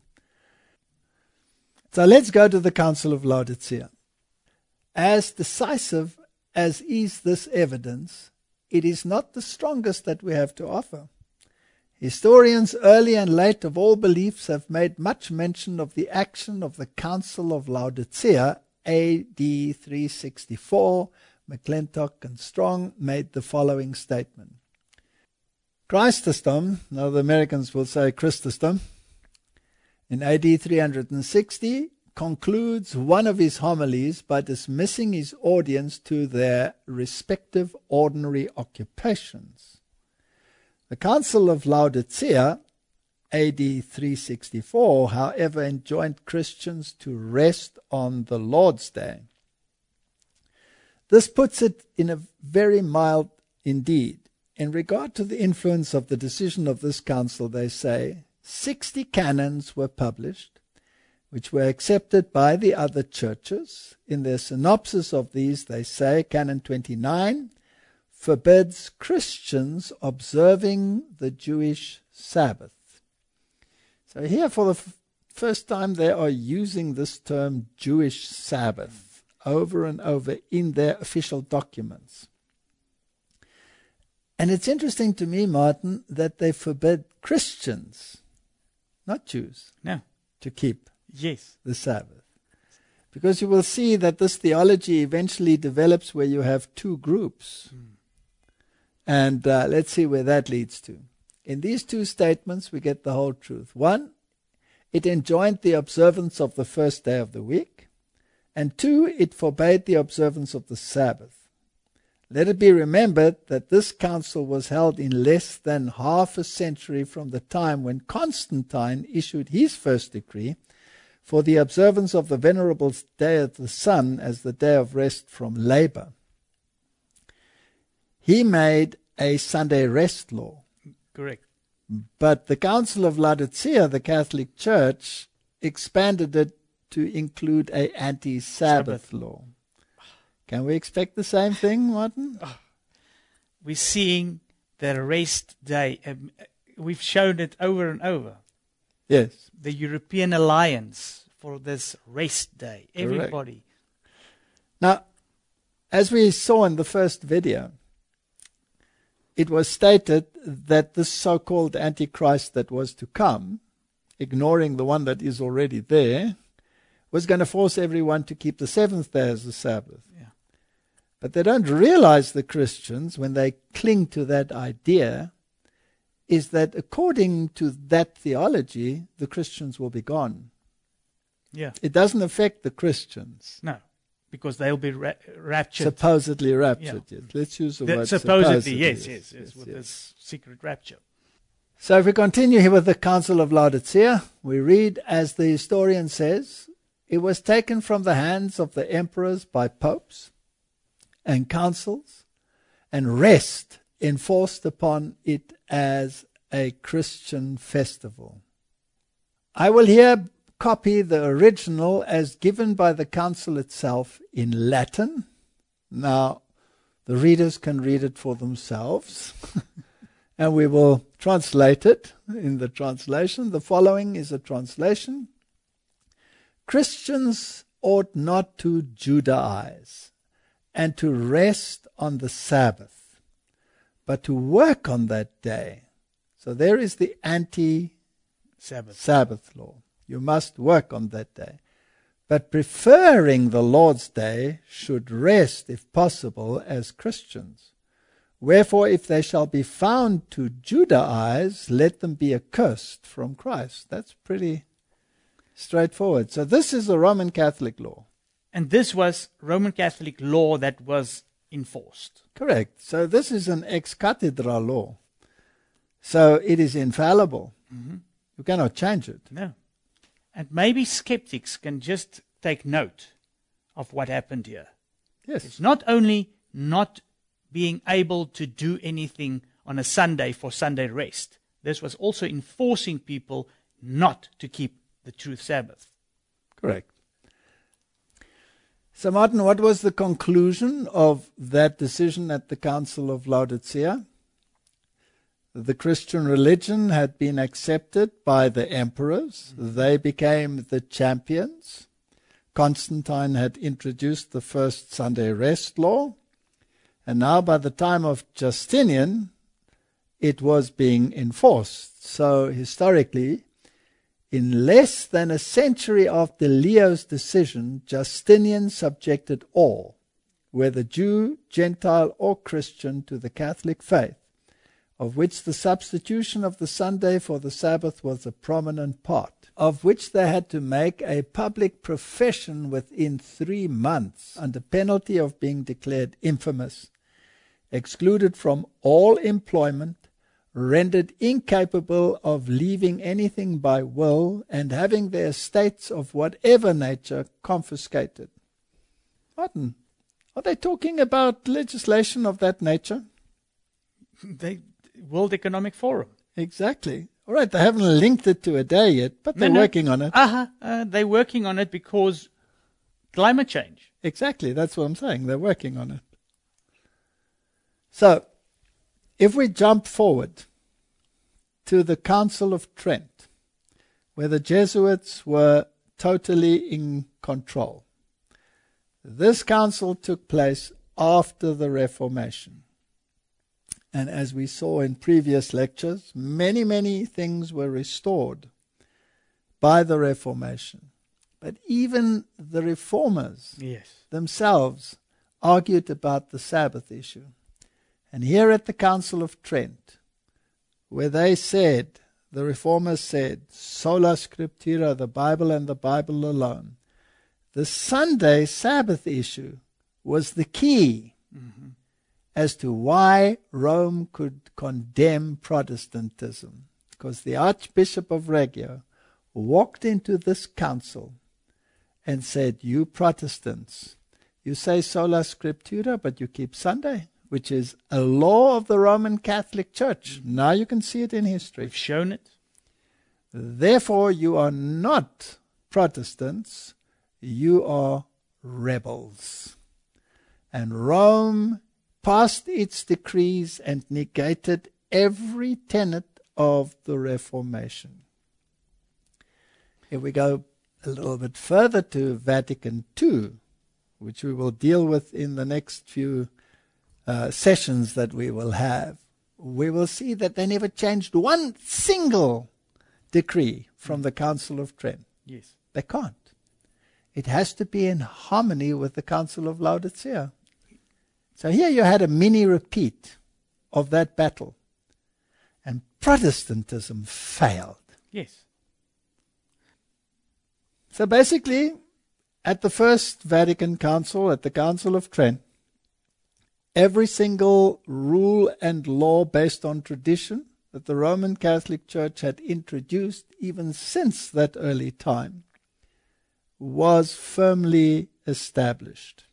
So let's go to the Council of Laodicea. As decisive as is this evidence, it is not the strongest that we have to offer. Historians, early and late of all beliefs, have made much mention of the action of the Council of Laodicea, AD 364. McClintock and Strong made the following statement. Chrysostom, now the Americans will say Chrysostom, in AD 360, concludes one of his homilies by dismissing his audience to their respective ordinary occupations. The Council of Laodicea, AD 364, however, enjoined Christians to rest on the Lord's Day. This puts it in a very mild indeed. In regard to the influence of the decision of this council, they say 60 canons were published, which were accepted by the other churches. In their synopsis of these, they say, Canon 29 forbids Christians observing the Jewish Sabbath. So here for the first time they are using this term Jewish Sabbath over and over in their official documents. And it's interesting to me, Martin, that they forbid Christians, not Jews, to keep the Sabbath. Because you will see that this theology eventually develops where you have two groups. And let's see where that leads to. In these two statements, we get the whole truth. One, it enjoined the observance of the first day of the week. And two, it forbade the observance of the Sabbath. Let it be remembered that this council was held in less than half a century from the time when Constantine issued his first decree for the observance of the venerable day of the sun as the day of rest from labor. He made a Sunday rest law. Correct. But the Council of Laodicea, the Catholic Church, expanded it to include an anti-Sabbath law. Can we expect the same thing, Martin? We're seeing the rest day. We've shown it over and over. Yes. The European Alliance for this rest day. Correct. Everybody. Now, as we saw in the first video, it was stated that this so-called Antichrist that was to come, ignoring the one that is already there, was going to force everyone to keep the seventh day as the Sabbath. Yeah. But they don't realize, the Christians, when they cling to that idea, is that according to that theology, the Christians will be gone. Yeah. It doesn't affect the Christians. No, because they'll be raptured. Supposedly raptured. Yes. Let's use the word supposedly. Yes, with yes. this secret rapture. So if we continue here with the Council of Laodicea, we read, as the historian says, it was taken from the hands of the emperors by popes and councils, and rest enforced upon it as a Christian festival. I will here copy the original as given by the council itself in Latin. Now, the readers can read it for themselves, and we will translate it in the translation. The following is a translation. Christians ought not to Judaize and to rest on the Sabbath, but to work on that day. So there is the anti-Sabbath law. You must work on that day. But preferring the Lord's day, should rest, if possible, as Christians. Wherefore, if they shall be found to Judaize, let them be accursed from Christ. That's pretty straightforward. So this is the Roman Catholic law. And this was Roman Catholic law that was enforced. Correct. So this is an ex cathedra law. So it is infallible. Mm-hmm. You cannot change it. No. And maybe skeptics can just take note of what happened here. Yes. It's not only not being able to do anything on a Sunday for Sunday rest. This was also enforcing people not to keep the true Sabbath. Correct. So, Martin, what was the conclusion of that decision at the Council of Laodicea? The Christian religion had been accepted by the emperors. They became the champions. Constantine had introduced the first Sunday rest law. And now, by the time of Justinian, it was being enforced. So, historically, in less than a century after Leo's decision, Justinian subjected all, whether Jew, Gentile, or Christian, to the Catholic faith, of which the substitution of the Sunday for the Sabbath was a prominent part, of which they had to make a public profession within 3 months, under penalty of being declared infamous, excluded from all employment, rendered incapable of leaving anything by will, and having their estates of whatever nature confiscated. Martin, are they talking about legislation of that nature? The World Economic Forum. Exactly. All right, they haven't linked it to a day yet, but they're working on it. They're working on it because climate change. Exactly, that's what I'm saying. They're working on it. So, if we jump forward to the Council of Trent, where the Jesuits were totally in control. This council took place after the Reformation. And as we saw in previous lectures, many, many things were restored by the Reformation. But even the reformers themselves argued about the Sabbath issue. And here at the Council of Trent, where they said, the reformers said, sola scriptura, the Bible and the Bible alone, the Sunday Sabbath issue was the key as to why Rome could condemn Protestantism. Because the Archbishop of Reggio walked into this council and said, you Protestants, you say sola scriptura, but you keep Sunday, which is a law of the Roman Catholic Church. Now you can see it in history. We've shown it. Therefore, you are not Protestants, you are rebels. And Rome passed its decrees and negated every tenet of the Reformation. If we go a little bit further to Vatican II, which we will deal with in the next few sessions that we will have, we will see that they never changed one single decree from the Council of Trent. Yes. They can't. It has to be in harmony with the Council of Laodicea. So here you had a mini repeat of that battle. And Protestantism failed. Yes. So basically, at the First Vatican Council, at the Council of Trent, every single rule and law based on tradition that the Roman Catholic Church had introduced even since that early time was firmly established.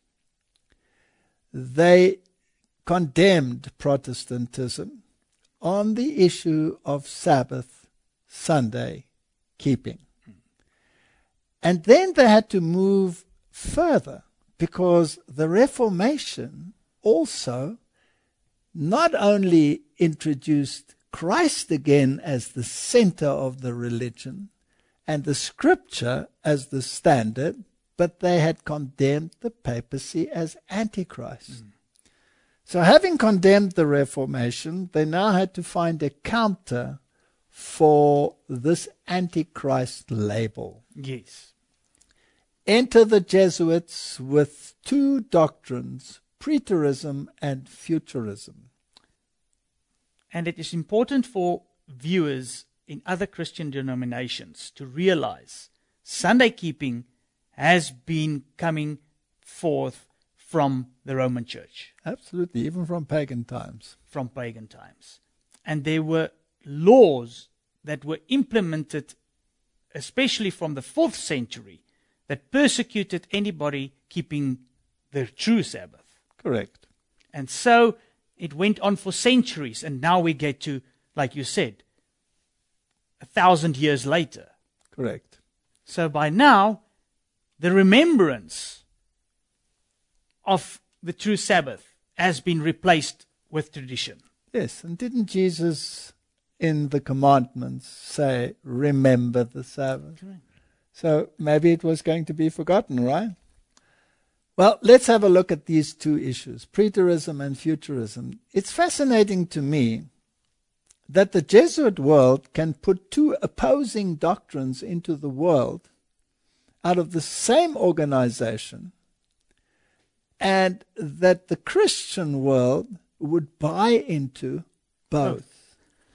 They condemned Protestantism on the issue of Sabbath Sunday keeping. And then they had to move further because the Reformation also not only introduced Christ again as the center of the religion and the scripture as the standard, but they had condemned the papacy as Antichrist. So having condemned the Reformation, they now had to find a counter for this Antichrist label. Yes. Enter the Jesuits with two doctrines, preterism and futurism. And it is important for viewers in other Christian denominations to realize Sunday keeping has been coming forth from the Roman Church. Absolutely, even from pagan times. From pagan times. And there were laws that were implemented, especially from the 4th century, that persecuted anybody keeping the true Sabbath. Correct. And so it went on for centuries, and now we get to, like you said, 1,000 years later. Correct. So by now, the remembrance of the true Sabbath has been replaced with tradition. Yes, and didn't Jesus in the commandments say, remember the Sabbath? Correct. So maybe it was going to be forgotten, right? Well, let's have a look at these two issues, preterism and futurism. It's fascinating to me that the Jesuit world can put two opposing doctrines into the world out of the same organization, and that the Christian world would buy into both.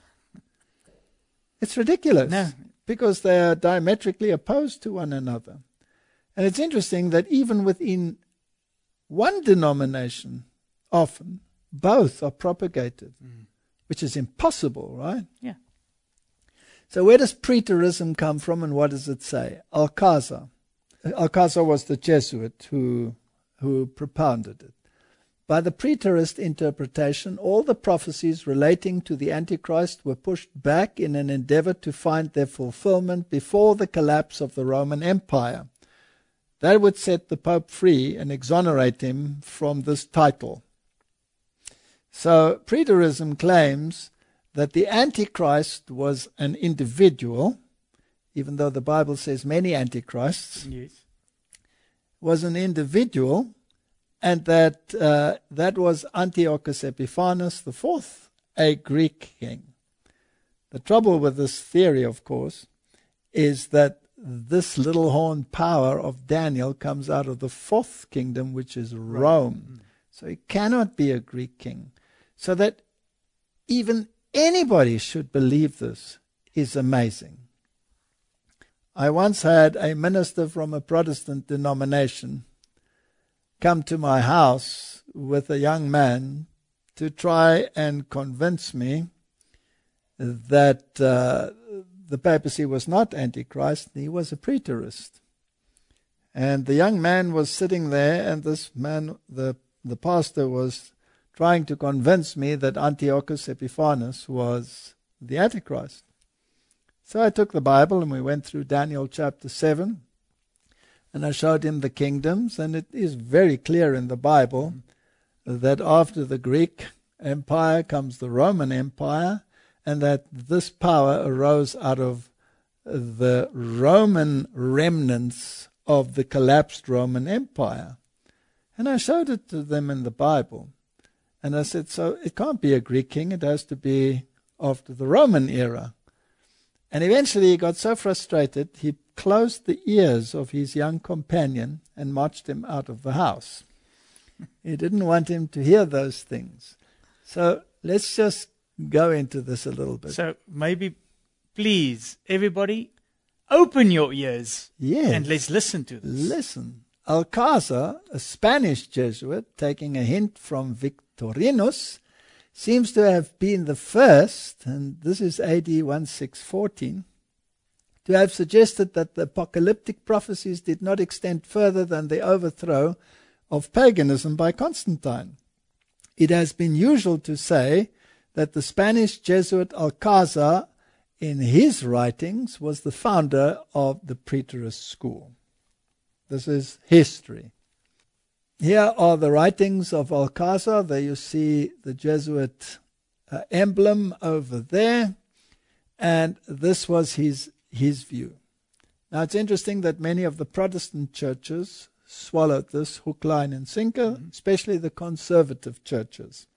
It's ridiculous. No. Because they are diametrically opposed to one another. And it's interesting that even within one denomination, often, both are propagated, which is impossible, right? Yeah. So where does preterism come from, and what does it say? Alcazar. Alcazar was the Jesuit who propounded it. By the preterist interpretation, all the prophecies relating to the Antichrist were pushed back in an endeavor to find their fulfillment before the collapse of the Roman Empire. That would set the Pope free and exonerate him from this title. So, preterism claims that the Antichrist was an individual, even though the Bible says many Antichrists, Yes. was an individual, and that that was Antiochus Epiphanes IV, a Greek king. The trouble with this theory, of course, is that this little horn power of Daniel comes out of the fourth kingdom, which is Rome. So he cannot be a Greek king. So that even anybody should believe this is amazing. I once had a minister from a Protestant denomination come to my house with a young man to try and convince me that the papacy was not Antichrist, he was a preterist. And the young man was sitting there, and this man, the pastor, was trying to convince me that Antiochus Epiphanes was the Antichrist. So I took the Bible and we went through Daniel chapter 7, and I showed him the kingdoms, and it is very clear in the Bible that after the Greek Empire comes the Roman Empire, and that this power arose out of the Roman remnants of the collapsed Roman Empire. And I showed it to them in the Bible. And I said, so it can't be a Greek king, it has to be after the Roman era. And eventually he got so frustrated, he closed the ears of his young companion and marched him out of the house. He didn't want him to hear those things. So let's just go into this a little bit. So maybe, please, everybody, open your ears and let's listen to this. Listen. Alcázar, a Spanish Jesuit, taking a hint from Victorinus, seems to have been the first, and this is AD 1614, to have suggested that the apocalyptic prophecies did not extend further than the overthrow of paganism by Constantine. It has been usual to say that the Spanish Jesuit Alcázar, in his writings, was the founder of the preterist school. This is history. Here are the writings of Alcázar. There you see the Jesuit emblem over there. And this was his view. Now it's interesting that many of the Protestant churches swallowed this hook, line, and sinker, especially the conservative churches.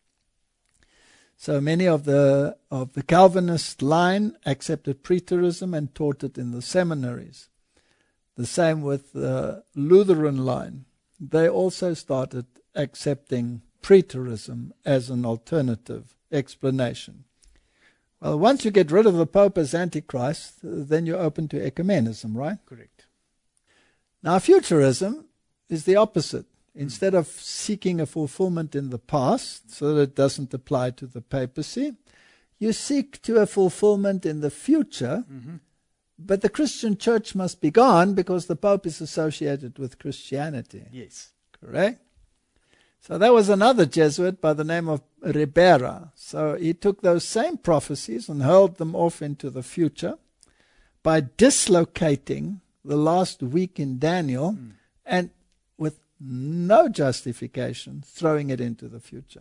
So many of the Calvinist line accepted preterism and taught it in the seminaries. The same with the Lutheran line. They also started accepting preterism as an alternative explanation. Well, once you get rid of the Pope as Antichrist, then you're open to ecumenism, right? Correct. Now, futurism is the opposite. Instead of seeking a fulfillment in the past, so that it doesn't apply to the papacy, you seek to a fulfillment in the future, but the Christian church must be gone because the Pope is associated with Christianity. Yes. Correct? So that was another Jesuit by the name of Ribera. So he took those same prophecies and hurled them off into the future by dislocating the last week in Daniel and with no justification throwing it into the future.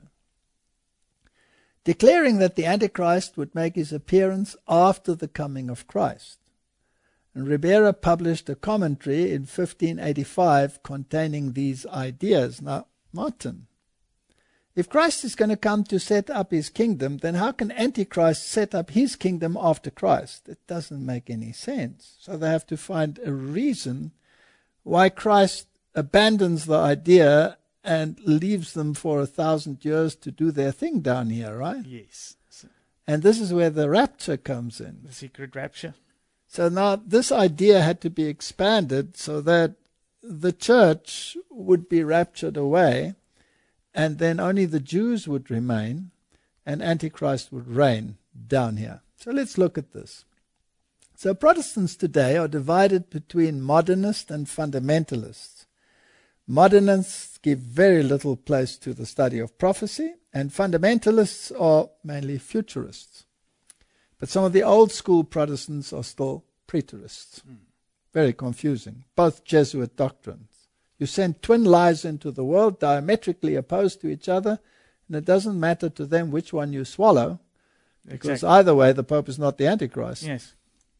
Declaring that the Antichrist would make his appearance after the coming of Christ. And Ribera published a commentary in 1585 containing these ideas. Now, Martin, if Christ is going to come to set up his kingdom, then how can Antichrist set up his kingdom after Christ? It doesn't make any sense. So they have to find a reason why Christ abandons the idea and leaves them for 1,000 years to do their thing down here, right? Yes. And this is where the rapture comes in. The secret rapture. So now this idea had to be expanded so that the church would be raptured away, and then only the Jews would remain, and Antichrist would reign down here. So let's look at this. So Protestants today are divided between modernist and fundamentalists. Modernists give very little place to the study of prophecy, and fundamentalists are mainly futurists. But some of the old school Protestants are still preterists. Very confusing. Both Jesuit doctrines. You send twin lies into the world, diametrically opposed to each other, and it doesn't matter to them which one you swallow, because either way the Pope is not the Antichrist. Yes.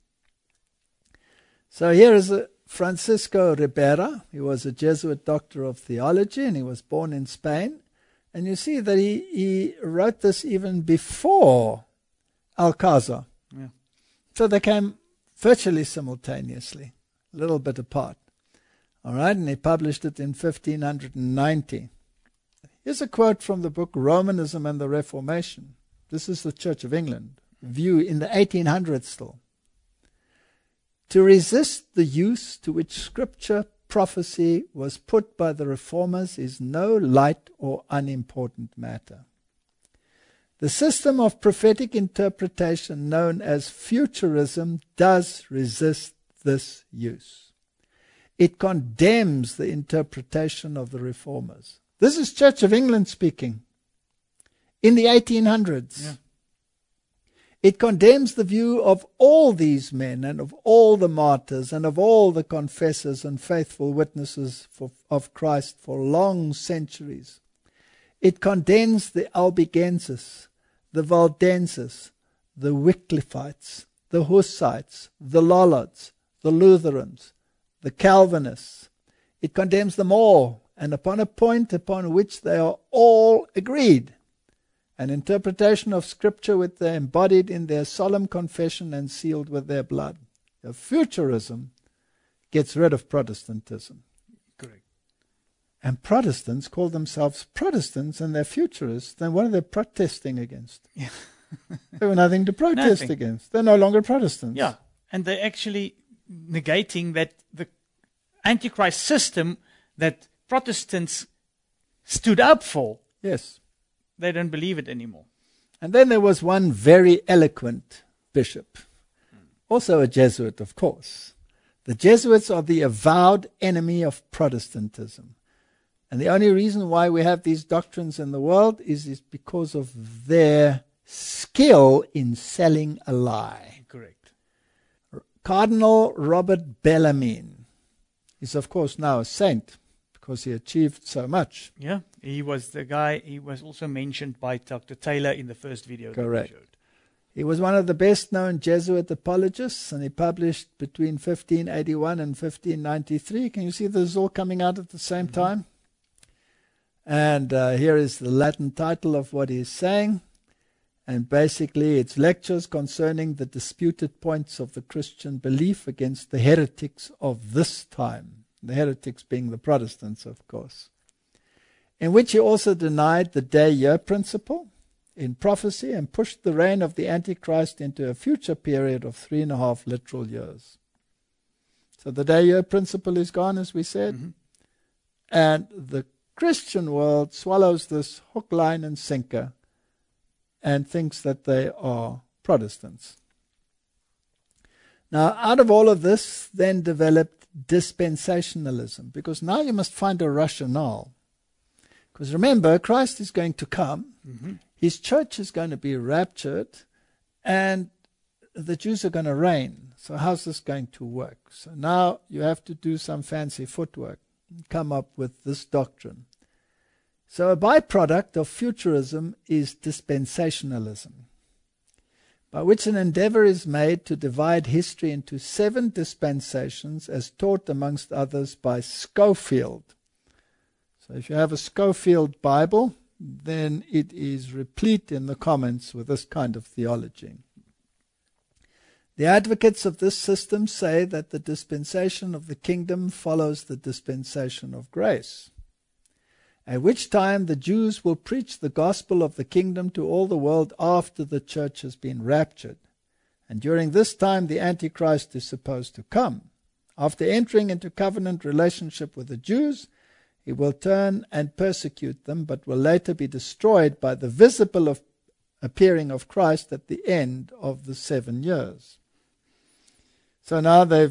So here is Francisco Ribera. He was a Jesuit doctor of theology, and he was born in Spain. And you see that he wrote this even before Alcázar. Yeah. So they came virtually simultaneously, a little bit apart. All right, and he published it in 1590. Here's a quote from the book Romanism and the Reformation. This is the Church of England view in the 1800s still. To resist the use to which Scripture prophecy was put by the Reformers is no light or unimportant matter. The system of prophetic interpretation known as futurism does resist this use. It condemns the interpretation of the Reformers. This is Church of England speaking in the 1800s. Yeah. It condemns the view of all these men and of all the martyrs and of all the confessors and faithful witnesses of Christ for long centuries. It condemns the Albigenses, the Valdenses, the Wycliffites, the Hussites, the Lollards, the Lutherans, the Calvinists. It condemns them all, and upon a point upon which they are all agreed. An interpretation of Scripture which they embodied in their solemn confession and sealed with their blood. The futurism gets rid of Protestantism. Correct. And Protestants call themselves Protestants and they're futurists. Then what are they protesting against? Yeah. They have nothing to protest Nothing. against. They're no longer Protestants. Yeah. And they're actually negating that the Antichrist system that Protestants stood up for. Yes. They don't believe it anymore. And then there was one very eloquent bishop, also a Jesuit, of course. The Jesuits are the avowed enemy of Protestantism. And the only reason why we have these doctrines in the world is because of their skill in selling a lie. Correct. Cardinal Robert Bellarmine is, of course, now a saint because he achieved so much. Yeah. He was the guy, he was also mentioned by Dr. Taylor in the first video Correct. that we showed. He was one of the best-known Jesuit apologists, and he published between 1581 and 1593. Can you see this is all coming out at the same time? And here is the Latin title of what he's saying. And basically, it's lectures concerning the disputed points of the Christian belief against the heretics of this time. The heretics being the Protestants, of course. In which he also denied the day-year principle in prophecy and pushed the reign of the Antichrist into a future period of 3.5 literal years. So the day-year principle is gone, as we said. Mm-hmm. And the Christian world swallows this hook, line, and sinker and thinks that they are Protestants. Now, out of all of this then developed dispensationalism, because now you must find a rationale. Because remember, Christ is going to come, his church is going to be raptured, and the Jews are going to reign. So how's this going to work? So now you have to do some fancy footwork and come up with this doctrine. So a byproduct of futurism is dispensationalism, by which an endeavor is made to divide history into 7 dispensations as taught amongst others by Scofield. So if you have a Scofield Bible, then it is replete in the comments with this kind of theology. The advocates of this system say that the dispensation of the kingdom follows the dispensation of grace, at which time the Jews will preach the gospel of the kingdom to all the world after the church has been raptured. And during this time the Antichrist is supposed to come. After entering into covenant relationship with the Jews, he will turn and persecute them, but will later be destroyed by the visible appearing of Christ at the end of the 7 years. So now they've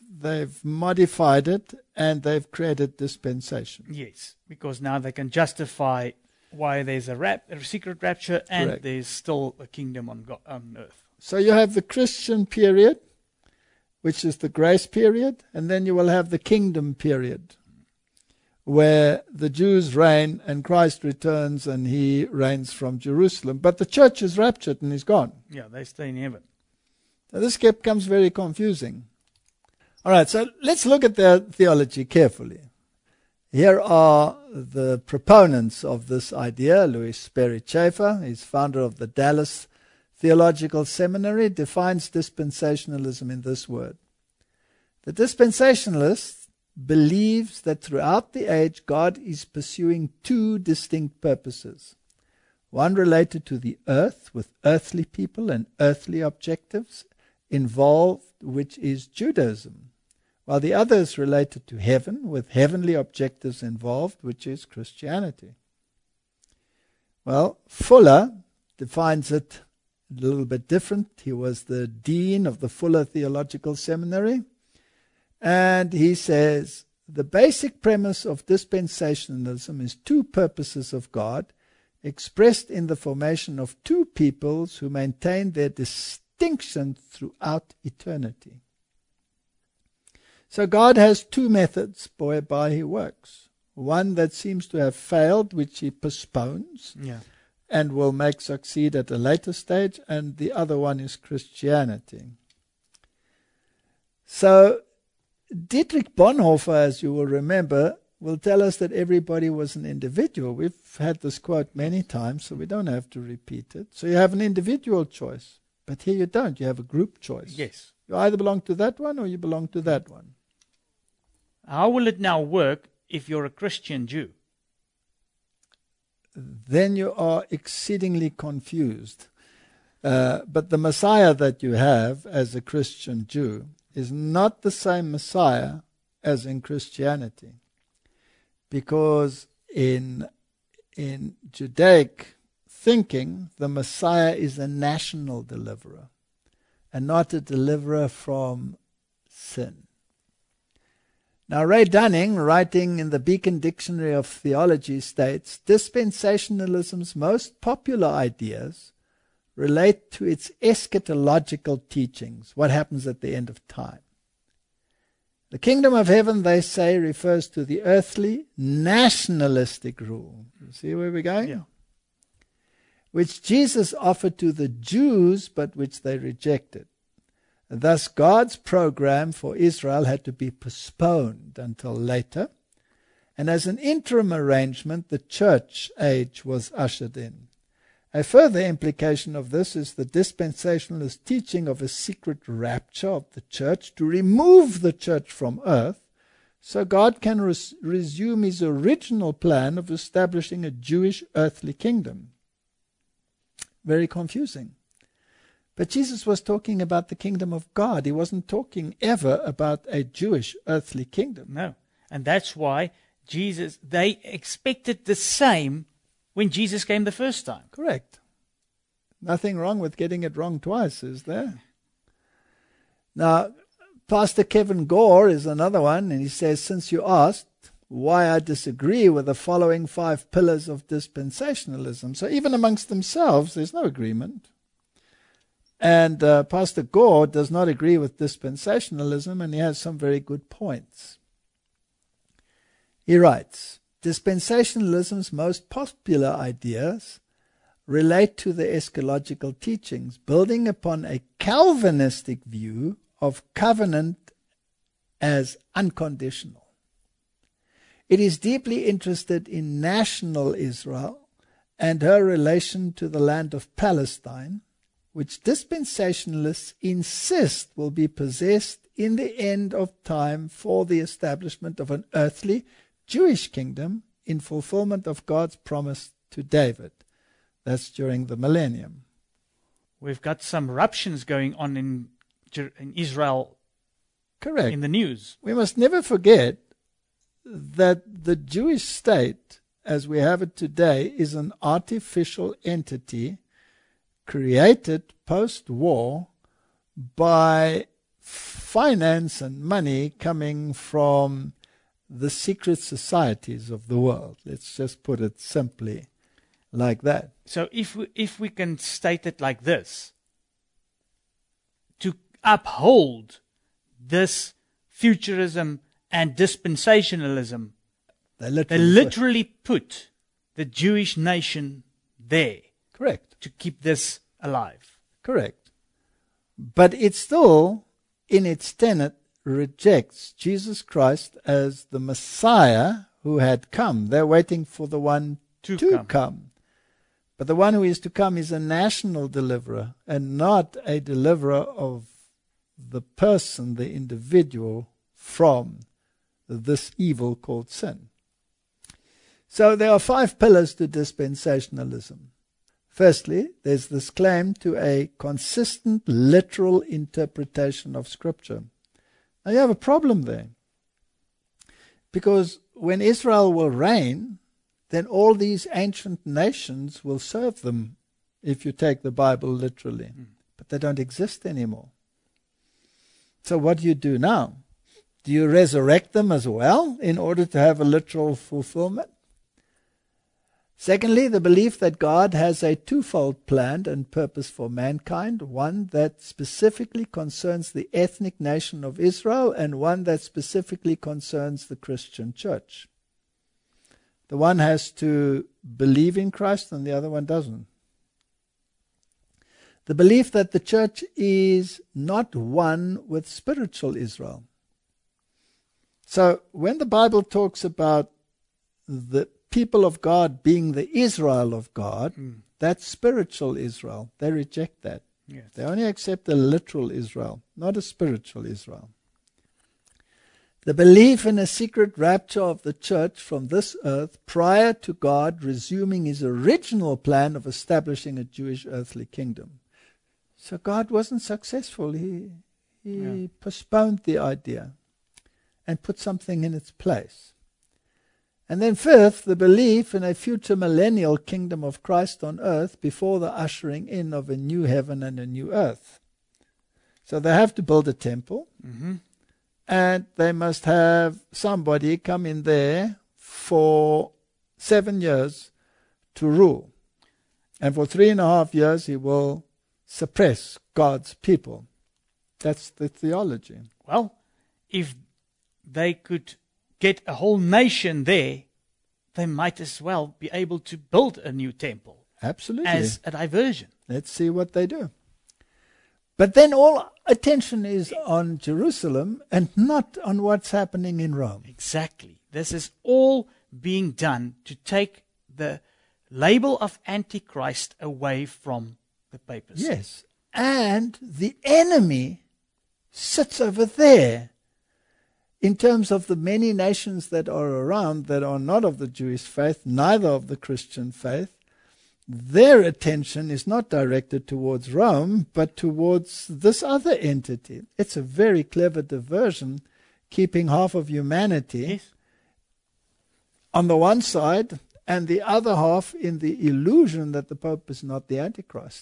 they've modified it, and they've created dispensation. Yes, because now they can justify why there's a secret rapture and Correct. there's still a kingdom on earth. So you have the Christian period, which is the grace period, and then you will have the kingdom period, where the Jews reign and Christ returns and he reigns from Jerusalem. But the church is raptured and is gone. Yeah, they stay in heaven. So this becomes very confusing. All right, so let's look at their theology carefully. Here are the proponents of this idea. Louis Sperry Chafer, he's founder of the Dallas Theological Seminary, defines dispensationalism in this word. The dispensationalist believes that throughout the age God is pursuing two distinct purposes. One related to the earth with earthly people and earthly objectives involved, which is Judaism, while the other is related to heaven with heavenly objectives involved, which is Christianity. Well, Fuller defines it a little bit different. He was the dean of the Fuller Theological Seminary, and he says, the basic premise of dispensationalism is two purposes of God expressed in the formation of two peoples who maintain their distinction throughout eternity. So God has two methods whereby he works. One that seems to have failed, which he postpones and will make succeed at a later stage, and the other one is Christianity. So Dietrich Bonhoeffer, as you will remember, will tell us that everybody was an individual. We've had this quote many times, so we don't have to repeat it. So you have an individual choice, but here you don't. You have a group choice. Yes. You either belong to that one or you belong to that one. How will it now work if you're a Christian Jew? Then you are exceedingly confused. But the Messiah that you have as a Christian Jew is not the same Messiah as in Christianity. Because in Judaic thinking, the Messiah is a national deliverer and not a deliverer from sin. Now, Ray Dunning, writing in the Beacon Dictionary of Theology, states, dispensationalism's most popular ideas relate to its eschatological teachings, what happens at the end of time. The kingdom of heaven, they say, refers to the earthly nationalistic rule. You see where we're going? Yeah. Which Jesus offered to the Jews, but which they rejected. Thus, God's program for Israel had to be postponed until later, and as an interim arrangement, the church age was ushered in. A further implication of this is the dispensationalist teaching of a secret rapture of the church to remove the church from earth, so God can resume his original plan of establishing a Jewish earthly kingdom. Very confusing. But Jesus was talking about the kingdom of God. He wasn't talking ever about a Jewish earthly kingdom. No. And that's why they expected the same when Jesus came the first time. Correct. Nothing wrong with getting it wrong twice, is there? Now, Pastor Kevin Gore is another one, and he says, since you asked why I disagree with the following 5 pillars of dispensationalism. So even amongst themselves, there's no agreement. And Pastor Gore does not agree with dispensationalism, and he has some very good points. He writes, dispensationalism's most popular ideas relate to the eschatological teachings, building upon a Calvinistic view of covenant as unconditional. It is deeply interested in national Israel and her relation to the land of Palestine, which dispensationalists insist will be possessed in the end of time for the establishment of an earthly Jewish kingdom in fulfillment of God's promise to David. That's during the millennium. We've got some eruptions going on in Israel. Correct. In the news. We must never forget that the Jewish state, as we have it today, is an artificial entity created post-war by finance and money coming from the secret societies of the world. Let's just put it simply like that. So if we can state it like this, to uphold this futurism and dispensationalism, They they literally put the Jewish nation there Correct. to keep this alive. Correct. But it still, in its tenet, rejects Jesus Christ as the Messiah who had come. They're waiting for the one to come. But the one who is to come is a national deliverer and not a deliverer of the person, the individual, from this evil called sin. So there are 5 pillars to dispensationalism. Firstly, there's this claim to a consistent literal interpretation of Scripture. Now you have a problem there. Because when Israel will reign, then all these ancient nations will serve them, if you take the Bible literally. But they don't exist anymore. So what do you do now? Do you resurrect them as well in order to have a literal fulfillment? Secondly, the belief that God has a twofold plan and purpose for mankind, one that specifically concerns the ethnic nation of Israel and one that specifically concerns the Christian church. The one has to believe in Christ and the other one doesn't. The belief that the church is not one with spiritual Israel. So when the Bible talks about the people of God being the Israel of God, that's spiritual Israel. They reject that. Yes. They only accept a literal Israel, not a spiritual Israel. The belief in a secret rapture of the church from this earth prior to God resuming his original plan of establishing a Jewish earthly kingdom. So God wasn't successful. He postponed the idea and put something in its place. And then fifth, the belief in a future millennial kingdom of Christ on earth before the ushering in of a new heaven and a new earth. So they have to build a temple, and they must have somebody come in there for 7 years to rule. And for 3.5 years he will suppress God's people. That's the theology. Well, if they could get a whole nation there, they might as well be able to build a new temple. Absolutely. As a diversion. Let's see what they do. But then all attention is on Jerusalem and not on what's happening in Rome. Exactly. This is all being done to take the label of Antichrist away from the papacy. Yes. And the enemy sits over there. In terms of the many nations that are around that are not of the Jewish faith, neither of the Christian faith, their attention is not directed towards Rome, but towards this other entity. It's a very clever diversion, keeping half of humanity on the one side and the other half in the illusion that the Pope is not the Antichrist.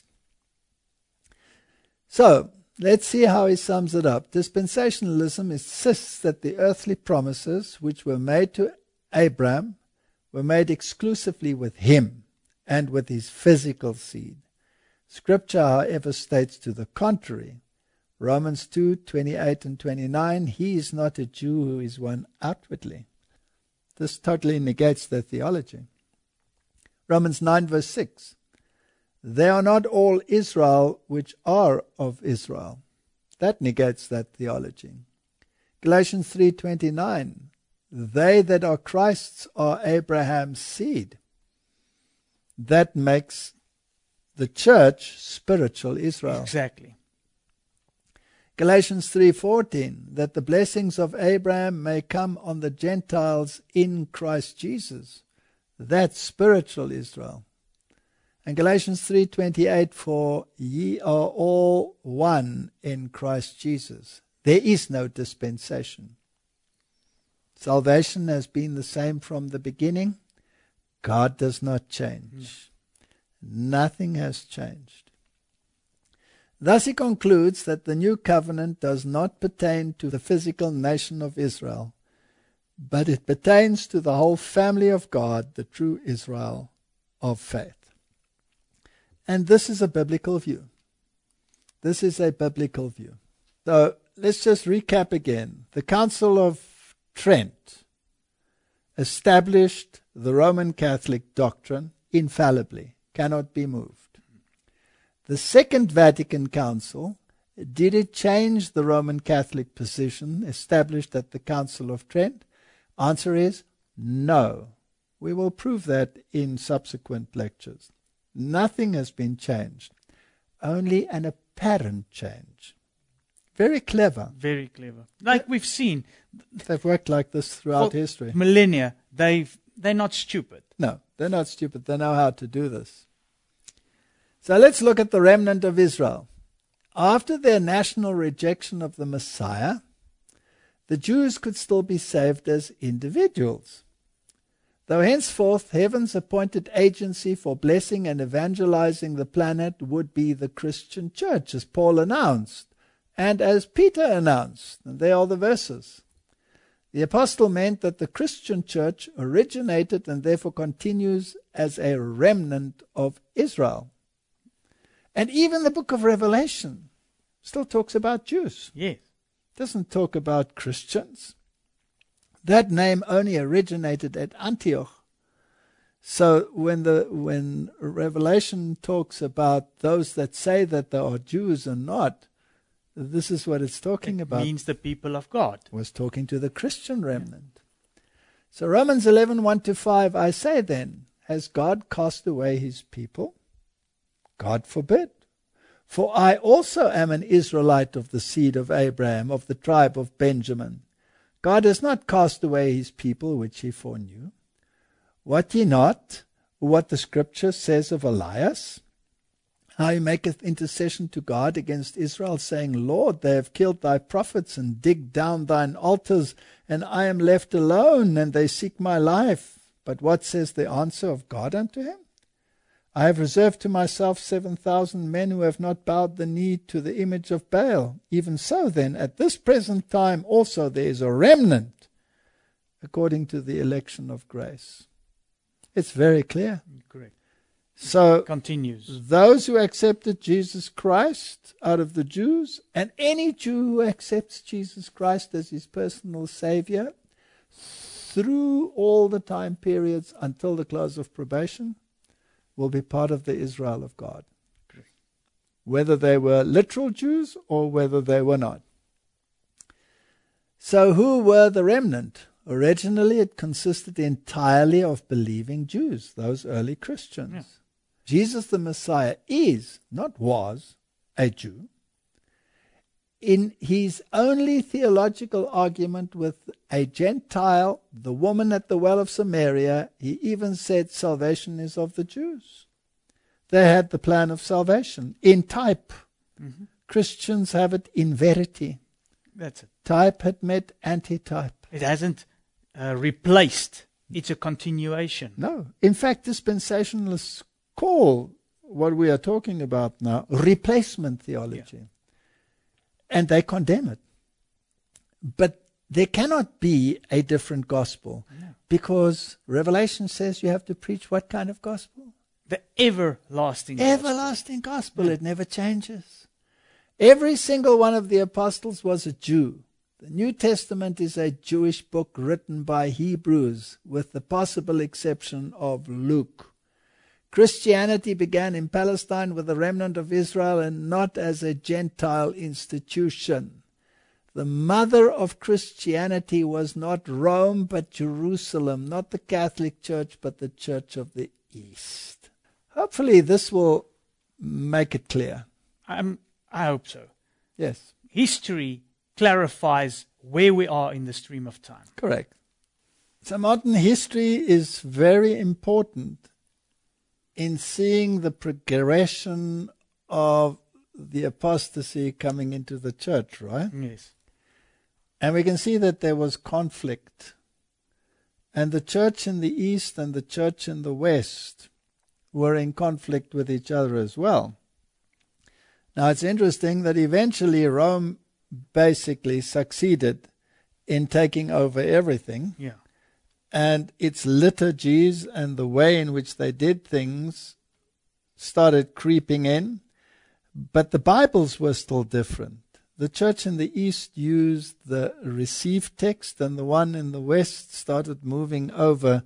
So, let's see how he sums it up. Dispensationalism insists that the earthly promises which were made to Abraham were made exclusively with him and with his physical seed. Scripture, however, states to the contrary. Romans 2:28 and 29, he is not a Jew who is one outwardly. This totally negates their theology. Romans 9 verse 6. They are not all Israel which are of Israel. That negates that theology. Galatians 3:29. They that are Christ's are Abraham's seed. That makes the church spiritual Israel. Exactly. Galatians 3:14. That the blessings of Abraham may come on the Gentiles in Christ Jesus. That's spiritual Israel. And Galatians 3:28, for ye are all one in Christ Jesus. There is no dispensation. Salvation has been the same from the beginning. God does not change. Nothing has changed. Thus he concludes that the new covenant does not pertain to the physical nation of Israel, but it pertains to the whole family of God, the true Israel of faith. And this is a biblical view. This is a biblical view. So let's just recap again. The Council of Trent established the Roman Catholic doctrine infallibly, cannot be moved. The Second Vatican Council, did it change the Roman Catholic position established at the Council of Trent? Answer is no. We will prove that in subsequent lectures. Nothing has been changed, only an apparent change. Very clever. Very clever. Like we've seen. They've worked like this throughout history. Millennia. They're not stupid. No, they're not stupid. They know how to do this. So let's look at the remnant of Israel. After their national rejection of the Messiah, the Jews could still be saved as individuals. Though henceforth heaven's appointed agency for blessing and evangelizing the planet would be the Christian church, as Paul announced, and as Peter announced. And there are the verses. The apostle meant that the Christian church originated and therefore continues as a remnant of Israel. And even the book of Revelation still talks about Jews. Yes. Doesn't talk about Christians. That name only originated at Antioch. So when Revelation talks about those that say that they are Jews and not, this is what it's talking about. It means the people of God. It was talking to the Christian remnant. So Romans 11, 1-5, I say then, has God cast away his people? God forbid. For I also am an Israelite of the seed of Abraham, of the tribe of Benjamin. God has not cast away his people which he foreknew. Wot ye not what the scripture says of Elias? How he maketh intercession to God against Israel, saying, Lord, they have killed thy prophets and digged down thine altars, and I am left alone, and they seek my life. But what says the answer of God unto him? I have reserved to myself 7,000 men who have not bowed the knee to the image of Baal. Even so then, at this present time also there is a remnant, according to the election of grace. It's very clear. Correct. So, Continues. those who accepted Jesus Christ out of the Jews, and any Jew who accepts Jesus Christ as his personal Savior, through all the time periods until the close of probation, will be part of the Israel of God. Correct. Whether they were literal Jews or whether they were not. So who were the remnant? Originally it consisted entirely of believing Jews, those early Christians. Yeah. Jesus the Messiah is, not was, a Jew. In his only theological argument with a Gentile, the woman at the well of Samaria, he even said salvation is of the Jews. They had the plan of salvation in type. Mm-hmm. Christians have it in verity. That's it. Type had met antitype. It hasn't replaced. It's a continuation. No. In fact, dispensationalists call what we are talking about now replacement theology. Yeah. And they condemn it. But there cannot be a different gospel. No. Because Revelation says you have to preach what kind of gospel? The everlasting gospel. Everlasting gospel. Yeah. It never changes. Every single one of the apostles was a Jew. The New Testament is a Jewish book written by Hebrews, with the possible exception of Luke. Christianity began in Palestine with the remnant of Israel and not as a Gentile institution. The mother of Christianity was not Rome but Jerusalem, not the Catholic Church but the Church of the East. Hopefully this will make it clear. I hope so. Yes. History clarifies where we are in the stream of time. Correct. So modern history is very important in seeing the progression of the apostasy coming into the church, right? Yes. And we can see that there was conflict. And the church in the East and the church in the West were in conflict with each other as well. Now it's interesting that eventually Rome basically succeeded in taking over everything. Yeah. And its liturgies and the way in which they did things started creeping in. But the Bibles were still different. The church in the East used the received text, and the one in the West started moving over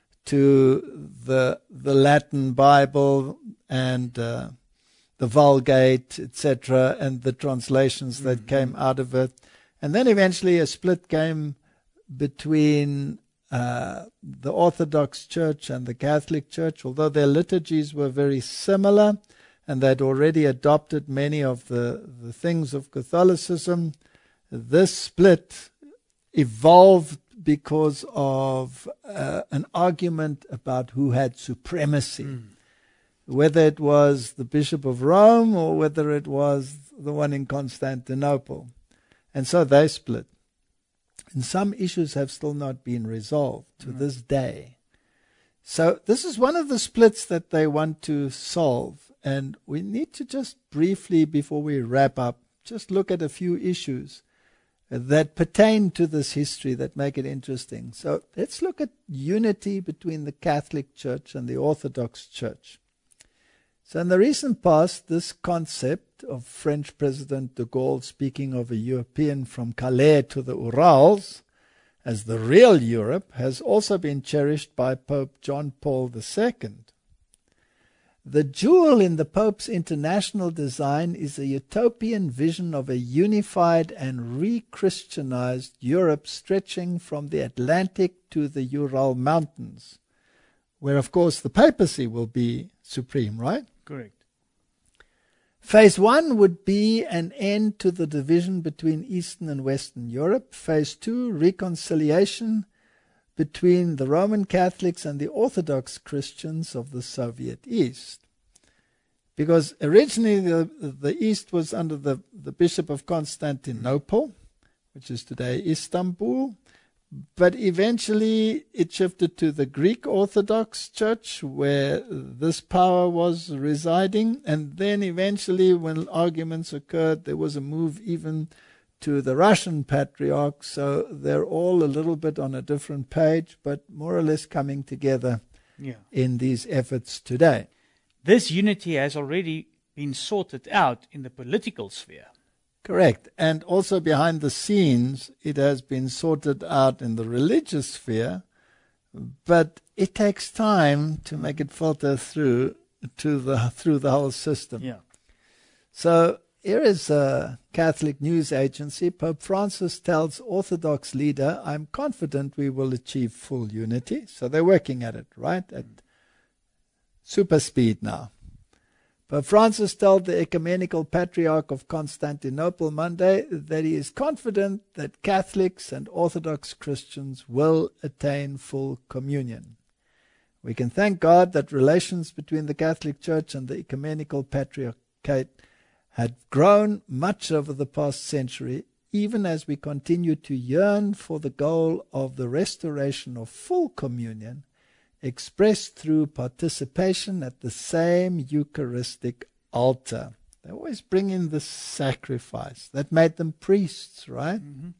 to the Latin Bible and the Vulgate, etc., and the translations that came out of it. And then eventually a split came between the Orthodox Church and the Catholic Church, although their liturgies were very similar and they'd already adopted many of the things of Catholicism. This split evolved because of an argument about who had supremacy, whether it was the Bishop of Rome or whether it was the one in Constantinople. And so they split. And some issues have still not been resolved to this day. So this is one of the splits that they want to solve. And we need to just briefly, before we wrap up, just look at a few issues that pertain to this history that make it interesting. So let's look at unity between the Catholic Church and the Orthodox Church. So in the recent past, this concept of French President de Gaulle speaking of a European from Calais to the Urals as the real Europe has also been cherished by Pope John Paul II. The jewel in the Pope's international design is a utopian vision of a unified and re-Christianized Europe stretching from the Atlantic to the Ural Mountains, where, of course, the papacy will be supreme, right? Correct. Phase 1 would be an end to the division between Eastern and Western Europe. Phase 2, reconciliation between the Roman Catholics and the Orthodox Christians of the Soviet East. Because originally the East was under the Bishop of Constantinople, which is today Istanbul, but eventually it shifted to the Greek Orthodox Church where this power was residing, and then eventually when arguments occurred there was a move even to the Russian Patriarch, so they're all a little bit on a different page, but more or less coming together in these efforts today. This unity has already been sorted out in the political sphere. Correct. And also behind the scenes, it has been sorted out in the religious sphere, but it takes time to make it filter through the whole system. Yeah. So here is a Catholic news agency. Pope Francis tells Orthodox leader, "I'm confident we will achieve full unity." So they're working at it, right? At super speed now. Pope Francis told the Ecumenical Patriarch of Constantinople Monday that he is confident that Catholics and Orthodox Christians will attain full communion. We can thank God that relations between the Catholic Church and the Ecumenical Patriarchate had grown much over the past century, even as we continue to yearn for the goal of the restoration of full communion, expressed through participation at the same Eucharistic altar. They always bring in the sacrifice. That made them priests, right? Mm-hmm.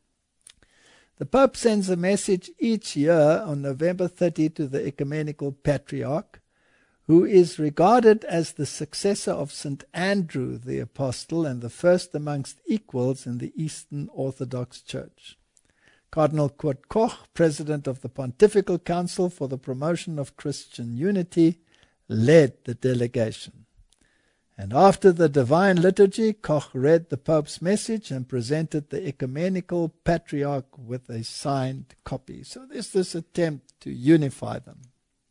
The Pope sends a message each year on November 30 to the Ecumenical Patriarch, who is regarded as the successor of St. Andrew the Apostle and the first amongst equals in the Eastern Orthodox Church. Cardinal Kurt Koch, president of the Pontifical Council for the Promotion of Christian Unity, led the delegation. And after the Divine Liturgy, Koch read the Pope's message and presented the Ecumenical Patriarch with a signed copy. So there's this attempt to unify them.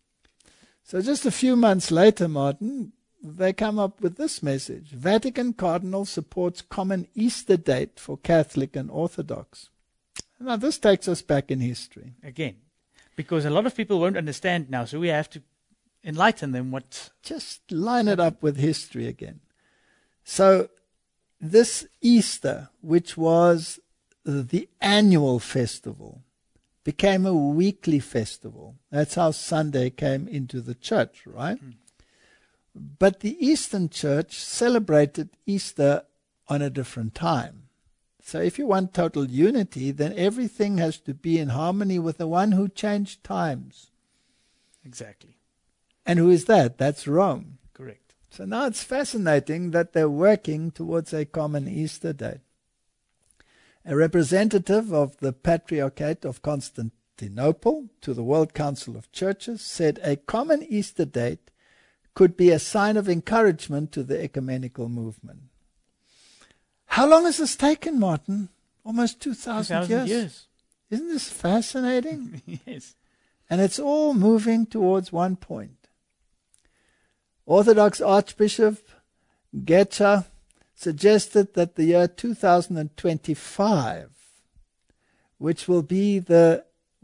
So just a few months later, Martin, they come up with this message. Vatican Cardinal supports common Easter date for Catholic and Orthodox. Now, this takes us back in history. Again, because a lot of people won't understand now, so we have to enlighten them what... Just line it up with history again. So, this Easter, which was the annual festival, became a weekly festival. That's how Sunday came into the church, right? But the Eastern Church celebrated Easter on a different time. So if you want total unity, then everything has to be in harmony with the one who changed times. Exactly. And who is that? That's Rome. Correct. So now it's fascinating that they're working towards a common Easter date. A representative of the Patriarchate of Constantinople to the World Council of Churches said a common Easter date could be a sign of encouragement to the ecumenical movement. How long has this taken, Martin? Almost 2,000 years. Isn't this fascinating? Yes. And it's all moving towards one point. Orthodox Archbishop Getcha suggested that the year 2025, which will be the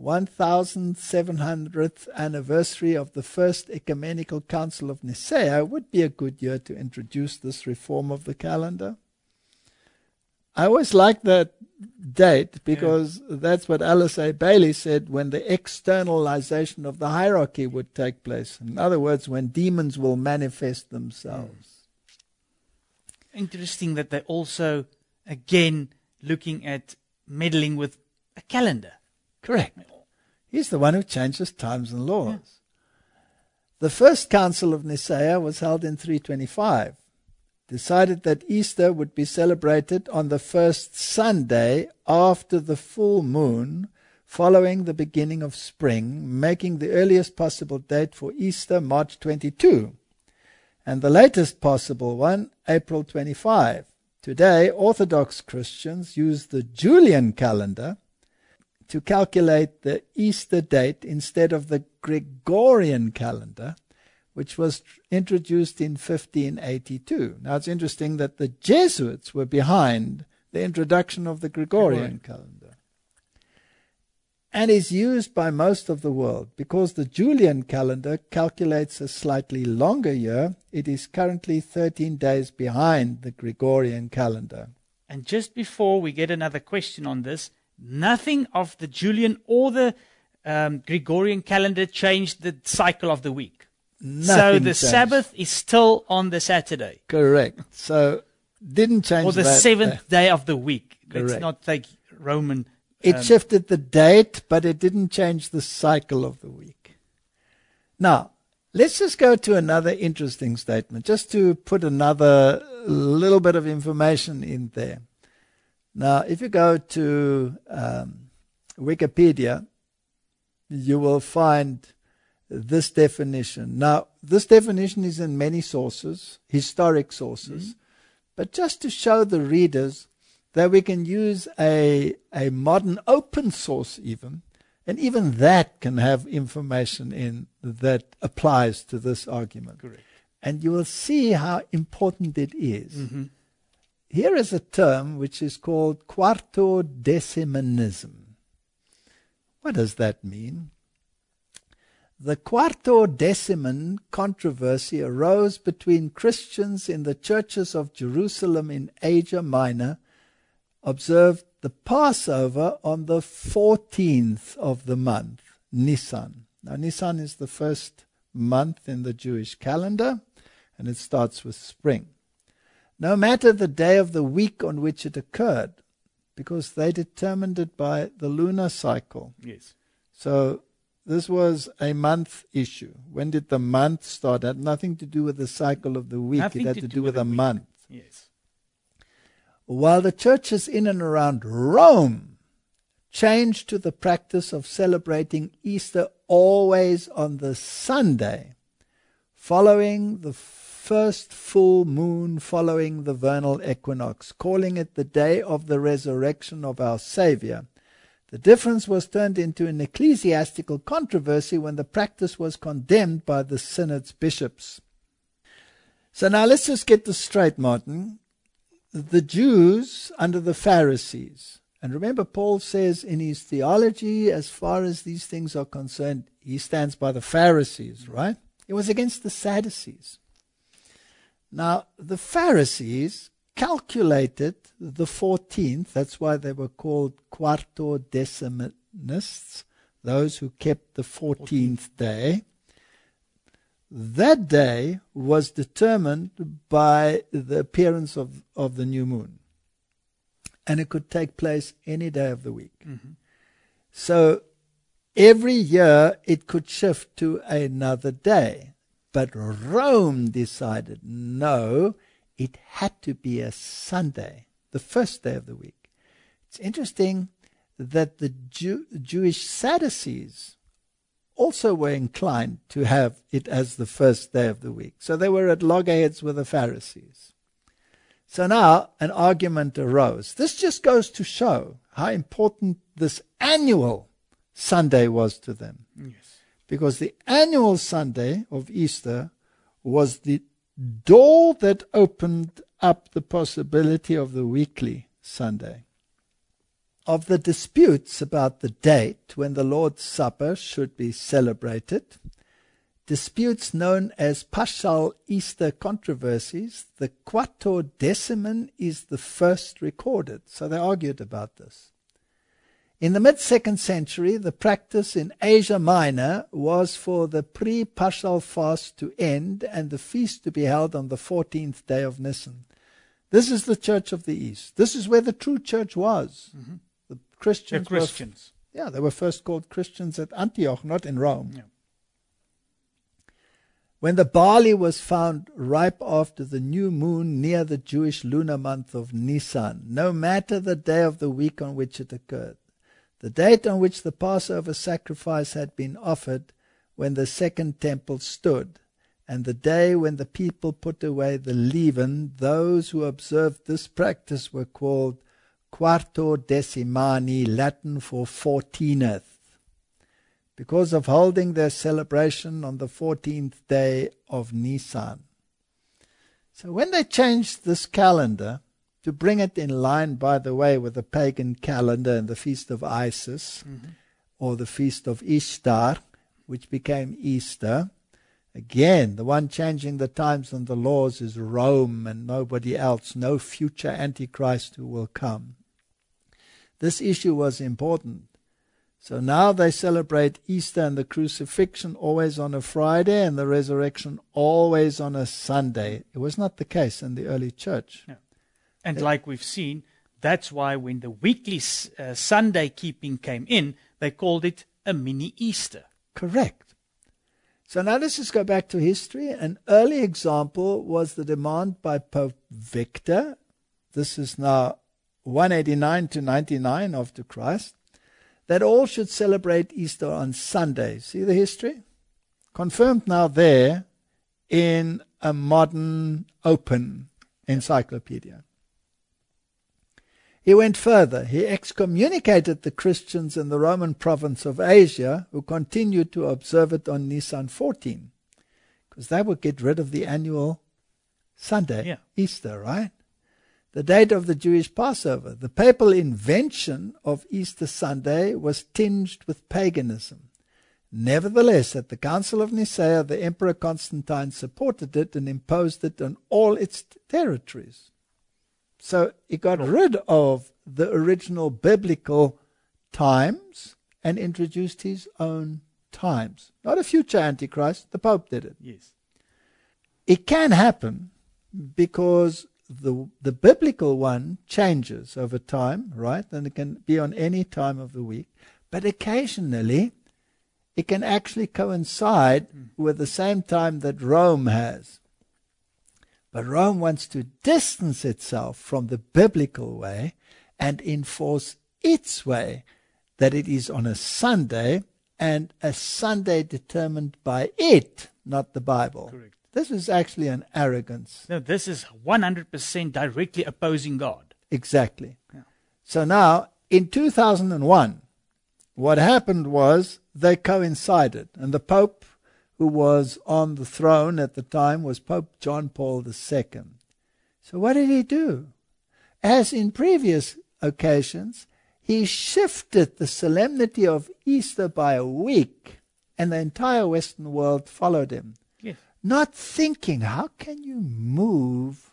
1700th anniversary of the First Ecumenical Council of Nicaea, would be a good year to introduce this reform of the calendar. I always like that date because that's what Alice A. Bailey said when the externalization of the hierarchy would take place. In other words, when demons will manifest themselves. Interesting that they're also, again, looking at meddling with a calendar. Correct. He's the one who changes times and laws. Yeah. The first Council of Nicaea was held in 325. Decided that Easter would be celebrated on the first Sunday after the full moon, following the beginning of spring, making the earliest possible date for Easter March 22, and the latest possible one, April 25. Today, Orthodox Christians use the Julian calendar to calculate the Easter date instead of the Gregorian calendar, which was introduced in 1582. Now, it's interesting that the Jesuits were behind the introduction of the Gregorian calendar, and is used by most of the world. Because the Julian calendar calculates a slightly longer year, it is currently 13 days behind the Gregorian calendar. And just before we get another question on this, nothing of the Julian or the Gregorian calendar changed the cycle of the week. So the Sabbath is still on the Saturday. Correct. So didn't change. Or the seventh day of the week. Correct. Let's not take Roman. It shifted the date, but it didn't change the cycle of the week. Now, let's just go to another interesting statement, just to put another little bit of information in there. Now, if you go to Wikipedia, you will find this definition. Now, this definition is in many sources, historic sources, but just to show the readers that we can use a modern open source even, and even that can have information in that applies to this argument. Correct. And you will see how important it is. Here is a term which is called quartodecimanism. What does that mean? The Quartodeciman controversy arose between Christians in the churches of Jerusalem in Asia Minor, observed the Passover on the 14th of the month, Nisan. Now, Nisan is the first month in the Jewish calendar, and it starts with spring. No matter the day of the week on which it occurred, because they determined it by the lunar cycle. Yes. So this was a month issue. When did the month start? It had nothing to do with the cycle of the week. Nothing it had to do with a month. Yes. While the churches in and around Rome changed to the practice of celebrating Easter always on the Sunday, following the first full moon following the vernal equinox, calling it the day of the resurrection of our Savior. The difference was turned into an ecclesiastical controversy when the practice was condemned by the synod's bishops. So now let's just get this straight, Martin. The Jews under the Pharisees, and remember Paul says in his theology, as far as these things are concerned, he stands by the Pharisees, right? It was against the Sadducees. Now, the Pharisees calculated the 14th, that's why they were called Quartodecimanists, those who kept the 14th day. that day was determined by the appearance of the new moon. And it could take place any day of the week. Mm-hmm. So every year it could shift to another day. But Rome decided, no, it had to be a Sunday, the first day of the week. It's interesting that the Jewish Sadducees also were inclined to have it as the first day of the week. So they were at loggerheads with the Pharisees. So now an argument arose. This just goes to show how important this annual Sunday was to them. Yes. Because the annual Sunday of Easter was the door that opened up the possibility of the weekly Sunday. Of the disputes about the date when the Lord's Supper should be celebrated, disputes known as Paschal Easter controversies, the Quartodeciman is the first recorded. So they argued about this. In the mid-2nd century, the practice in Asia Minor was for the pre-Paschal fast to end and the feast to be held on the 14th day of Nisan. This is the Church of the East. This is where the true church was. Mm-hmm. The Christians, The Christians. they were first called Christians at Antioch, not in Rome. Yeah. When the barley was found ripe after the new moon near the Jewish lunar month of Nisan, no matter the day of the week on which it occurred, the date on which the Passover sacrifice had been offered, when the second temple stood, and the day when the people put away the leaven, those who observed this practice were called Quartodecimani, Latin for 14th, because of holding their celebration on the 14th day of Nisan. So when they changed this calendar, to bring it in line, by the way, with the pagan calendar and the Feast of Isis, Mm-hmm. or the Feast of Ishtar, which became Easter. Again, the one changing the times and the laws is Rome and nobody else, no future Antichrist who will come. This issue was important. So now they celebrate Easter and the crucifixion always on a Friday and the resurrection always on a Sunday. It was not the case in the early church. No. And like we've seen, that's why when the weekly Sunday keeping came in, they called it a mini Easter. Correct. So now let's just go back to history. An early example was the demand by Pope Victor. This is now 189 to 99 after Christ, that all should celebrate Easter on Sunday. See the history? Confirmed now there in a modern open encyclopedia. He went further. He excommunicated the Christians in the Roman province of Asia who continued to observe it on Nisan 14, because they would get rid of the annual Sunday, Easter, right? The date of the Jewish Passover. The papal invention of Easter Sunday was tinged with paganism. Nevertheless, at the Council of Nicaea, the Emperor Constantine supported it and imposed it on all its territories. So he got rid of the original biblical times and introduced his own times. Not a future Antichrist, the Pope did it. Yes. It can happen because the biblical one changes over time, right? And it can be on any time of the week. But occasionally, it can actually coincide with the same time that Rome has. But Rome wants to distance itself from the biblical way and enforce its way, that it is on a Sunday, and a Sunday determined by it, not the Bible. Correct. This is actually an arrogance. No, this is 100% directly opposing God. Exactly. Yeah. So now, in 2001, what happened was they coincided, and the Pope who was on the throne at the time was Pope John Paul II. So what did he do? As in previous occasions, he shifted the solemnity of Easter by a week, and the entire Western world followed him. Yes. Not thinking, how can you move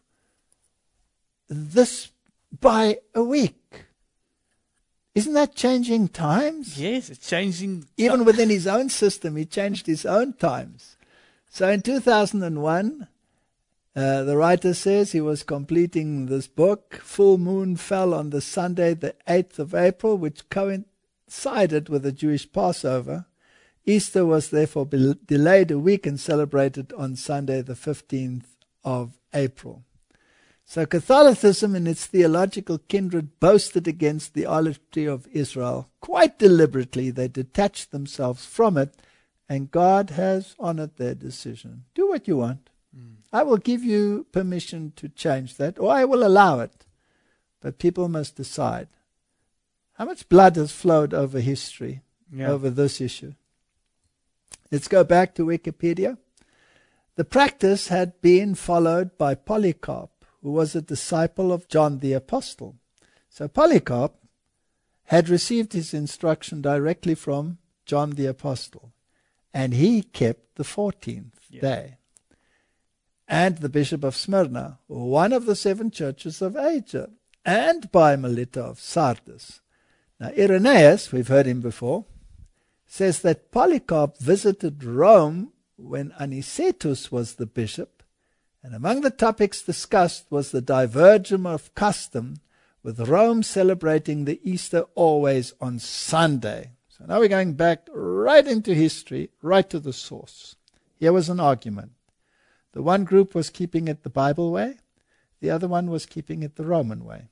this by a week? Isn't that changing times? Yes, it's changing. Even within his own system, he changed his own times. So in 2001, the writer says he was completing this book. Full moon fell on the Sunday, the 8th of April, which coincided with the Jewish Passover. Easter was therefore delayed a week and celebrated on Sunday, the 15th of April. So Catholicism in its theological kindred boasted against the idolatry of Israel. Quite deliberately, they detached themselves from it, and God has honored their decision. Do what you want. I will give you permission to change that, or I will allow it. But people must decide. How much blood has flowed over history, over this issue? Let's go back to Wikipedia. The practice had been followed by Polycarp, who was a disciple of John the Apostle. So Polycarp had received his instruction directly from John the Apostle, and he kept the 14th day. And the Bishop of Smyrna, one of the 7 churches of Asia, and by Melita of Sardis. Now Irenaeus, we've heard him before, says that Polycarp visited Rome when Anicetus was the bishop, and among the topics discussed was the divergence of custom, with Rome celebrating the Easter always on Sunday. So now we're going back right into history, right to the source. Here was an argument. The one group was keeping it the Bible way, the other one was keeping it the Roman way.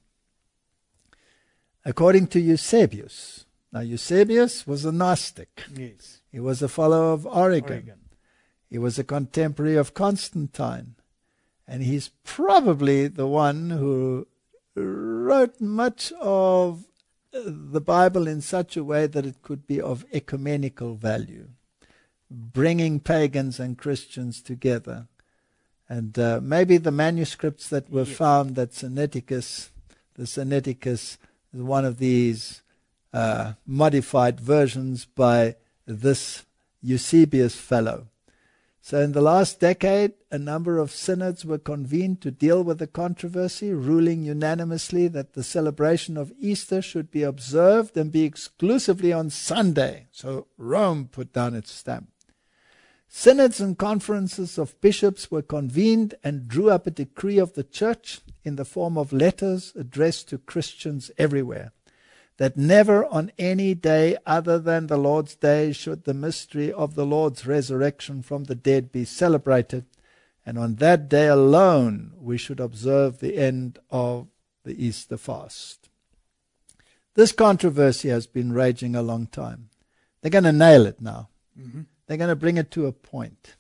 According to Eusebius, now Eusebius was a Gnostic. Yes. He was a follower of Origen. He was a contemporary of Constantine. And he's probably the one who wrote much of the Bible in such a way that it could be of ecumenical value, bringing pagans and Christians together. And maybe the manuscripts that were found, that Sinaiticus, the Sinaiticus is one of these modified versions by this Eusebius fellow. So in the last decade, a number of synods were convened to deal with the controversy, ruling unanimously that the celebration of Easter should be observed and be exclusively on Sunday. So Rome put down its stamp. Synods and conferences of bishops were convened and drew up a decree of the church in the form of letters addressed to Christians everywhere, that never on any day other than the Lord's Day should the mystery of the Lord's resurrection from the dead be celebrated, and on that day alone we should observe the end of the Easter fast. This controversy has been raging a long time. They're going to nail it now. Mm-hmm. They're going to bring it to a point.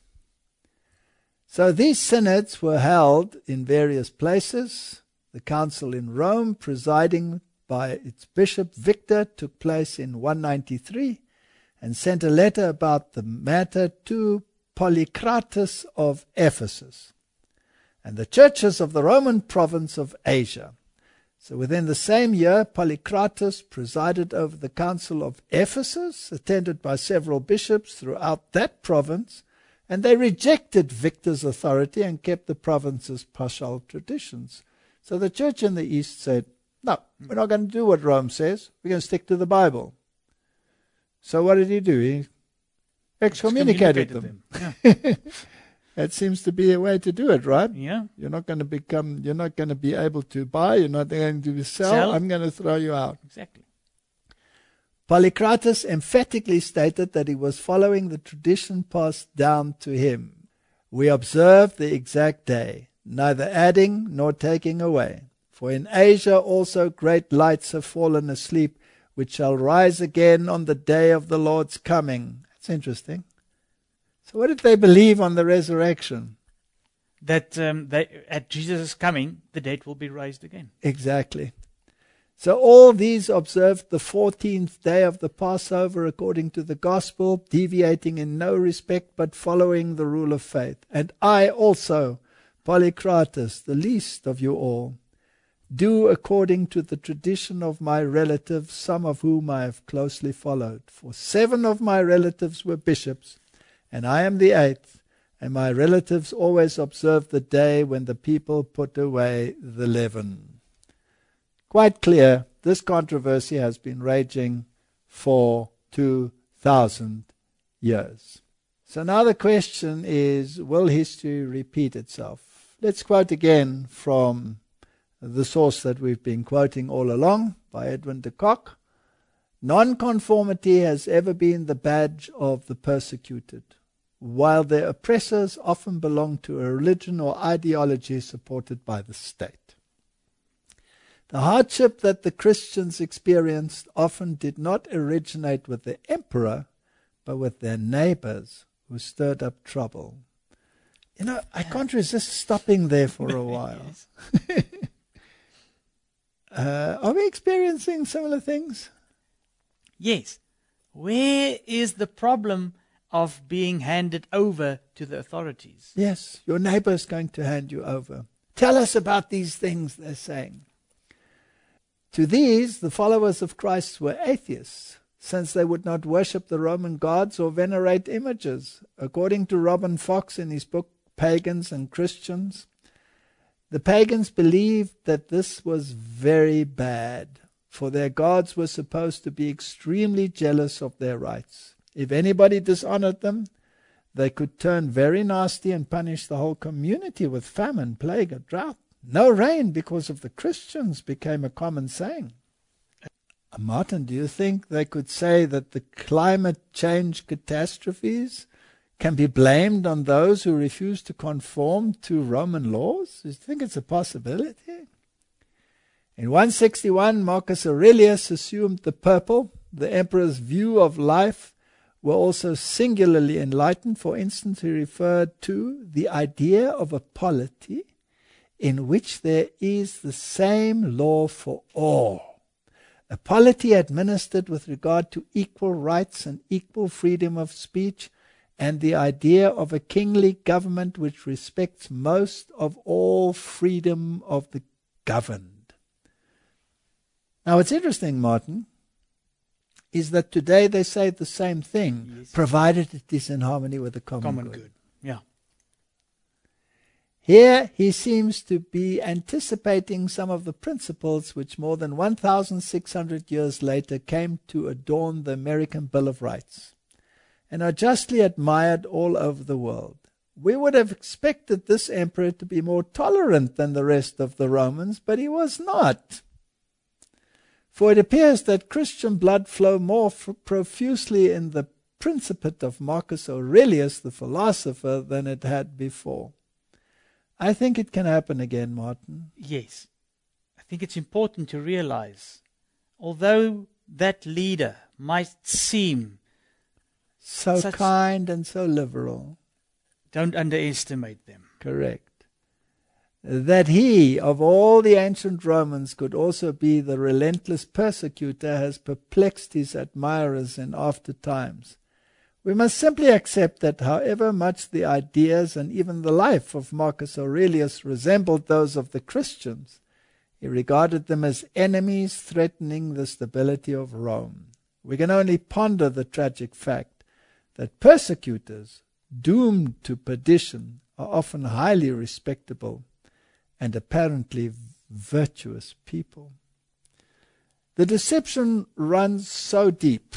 So these synods were held in various places. The council in Rome, presiding by its bishop Victor, took place in 193 and sent a letter about the matter to Polycrates of Ephesus and the churches of the Roman province of Asia. So within the same year, Polycrates presided over the council of Ephesus, attended by several bishops throughout that province, and they rejected Victor's authority and kept the province's paschal traditions. So the church in the East said, no, we're not going to do what Rome says. We're going to stick to the Bible. So what did he do? He excommunicated them. Yeah. That seems to be a way to do it, right? Yeah. You're not going to be able to buy, you're not going to sell. I'm going to throw you out. Exactly. Polycrates emphatically stated that he was following the tradition passed down to him. We observe the exact day, neither adding nor taking away. For in Asia also great lights have fallen asleep, which shall rise again on the day of the Lord's coming. That's interesting. So what did they believe on the resurrection? That at Jesus' coming, the dead will be raised again. Exactly. So all these observed the 14th day of the Passover according to the gospel, deviating in no respect but following the rule of faith. And I also, Polycrates, the least of you all, do according to the tradition of my relatives, some of whom I have closely followed. For 7 of my relatives were bishops, and I am the 8th, and my relatives always observe the day when the people put away the leaven. Quite clear, this controversy has been raging for 2,000 years. So now the question is, will history repeat itself? Let's quote again from the source that we've been quoting all along, by Edwin de Kock. Nonconformity has ever been the badge of the persecuted, while their oppressors often belong to a religion or ideology supported by the state. The hardship that the Christians experienced often did not originate with the emperor, but with their neighbors who stirred up trouble. You know, I can't resist stopping there for a while. Are we experiencing similar things? Yes. Where is the problem of being handed over to the authorities? Yes, your neighbor is going to hand you over. Tell us about these things, they're saying. To these, the followers of Christ were atheists, since they would not worship the Roman gods or venerate images. According to Robin Fox in his book Pagans and Christians, the pagans believed that this was very bad, for their gods were supposed to be extremely jealous of their rights. If anybody dishonored them, they could turn very nasty and punish the whole community with famine, plague, or drought. No rain because of the Christians became a common saying. Martin, do you think they could say that the climate change catastrophes can be blamed on those who refuse to conform to Roman laws? Do you think it's a possibility? In 161, Marcus Aurelius assumed the purple. The emperor's view of life were also singularly enlightened. For instance, he referred to the idea of a polity in which there is the same law for all. A polity administered with regard to equal rights and equal freedom of speech, and the idea of a kingly government which respects most of all freedom of the governed. Now it's interesting, Martin, is that today they say the same thing, yes, provided it is in harmony with the common good. Yeah. Here he seems to be anticipating some of the principles which more than 1,600 years later came to adorn the American Bill of Rights and are justly admired all over the world. We would have expected this emperor to be more tolerant than the rest of the Romans, but he was not. For it appears that Christian blood flowed more profusely in the principate of Marcus Aurelius, the philosopher, than it had before. I think it can happen again, Martin. Yes. I think it's important to realize, although that leader might seem so kind and so liberal, don't underestimate them. Correct. That he, of all the ancient Romans, could also be the relentless persecutor has perplexed his admirers in after times. We must simply accept that however much the ideas and even the life of Marcus Aurelius resembled those of the Christians, he regarded them as enemies threatening the stability of Rome. We can only ponder the tragic fact that persecutors doomed to perdition are often highly respectable and apparently virtuous people. The deception runs so deep.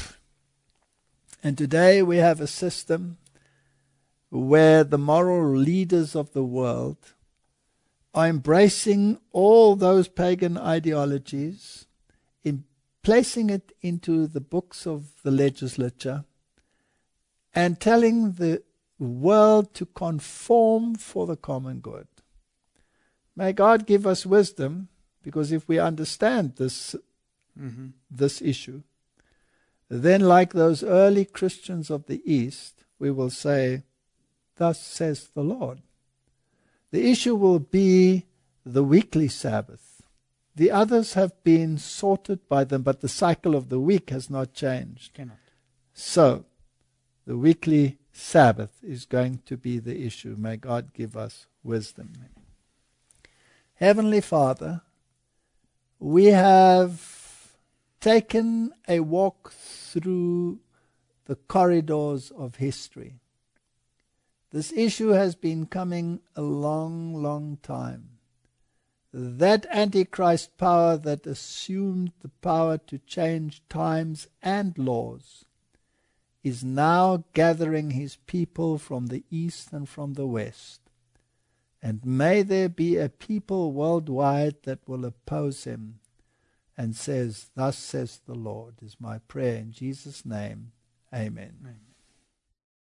And today we have a system where the moral leaders of the world are embracing all those pagan ideologies, in placing it into the books of the legislature, and telling the world to conform for the common good. May God give us wisdom, because if we understand this issue, then like those early Christians of the East, we will say, "Thus says the Lord." The issue will be the weekly Sabbath. The others have been sorted by them, but the cycle of the week has not changed. Cannot. So, the weekly Sabbath is going to be the issue. May God give us wisdom. Heavenly Father, we have taken a walk through the corridors of history. This issue has been coming a long, long time. That Antichrist power that assumed the power to change times and laws is now gathering his people from the east and from the west. And may there be a people worldwide that will oppose him and says, thus says the Lord, is my prayer in Jesus' name. Amen. Amen.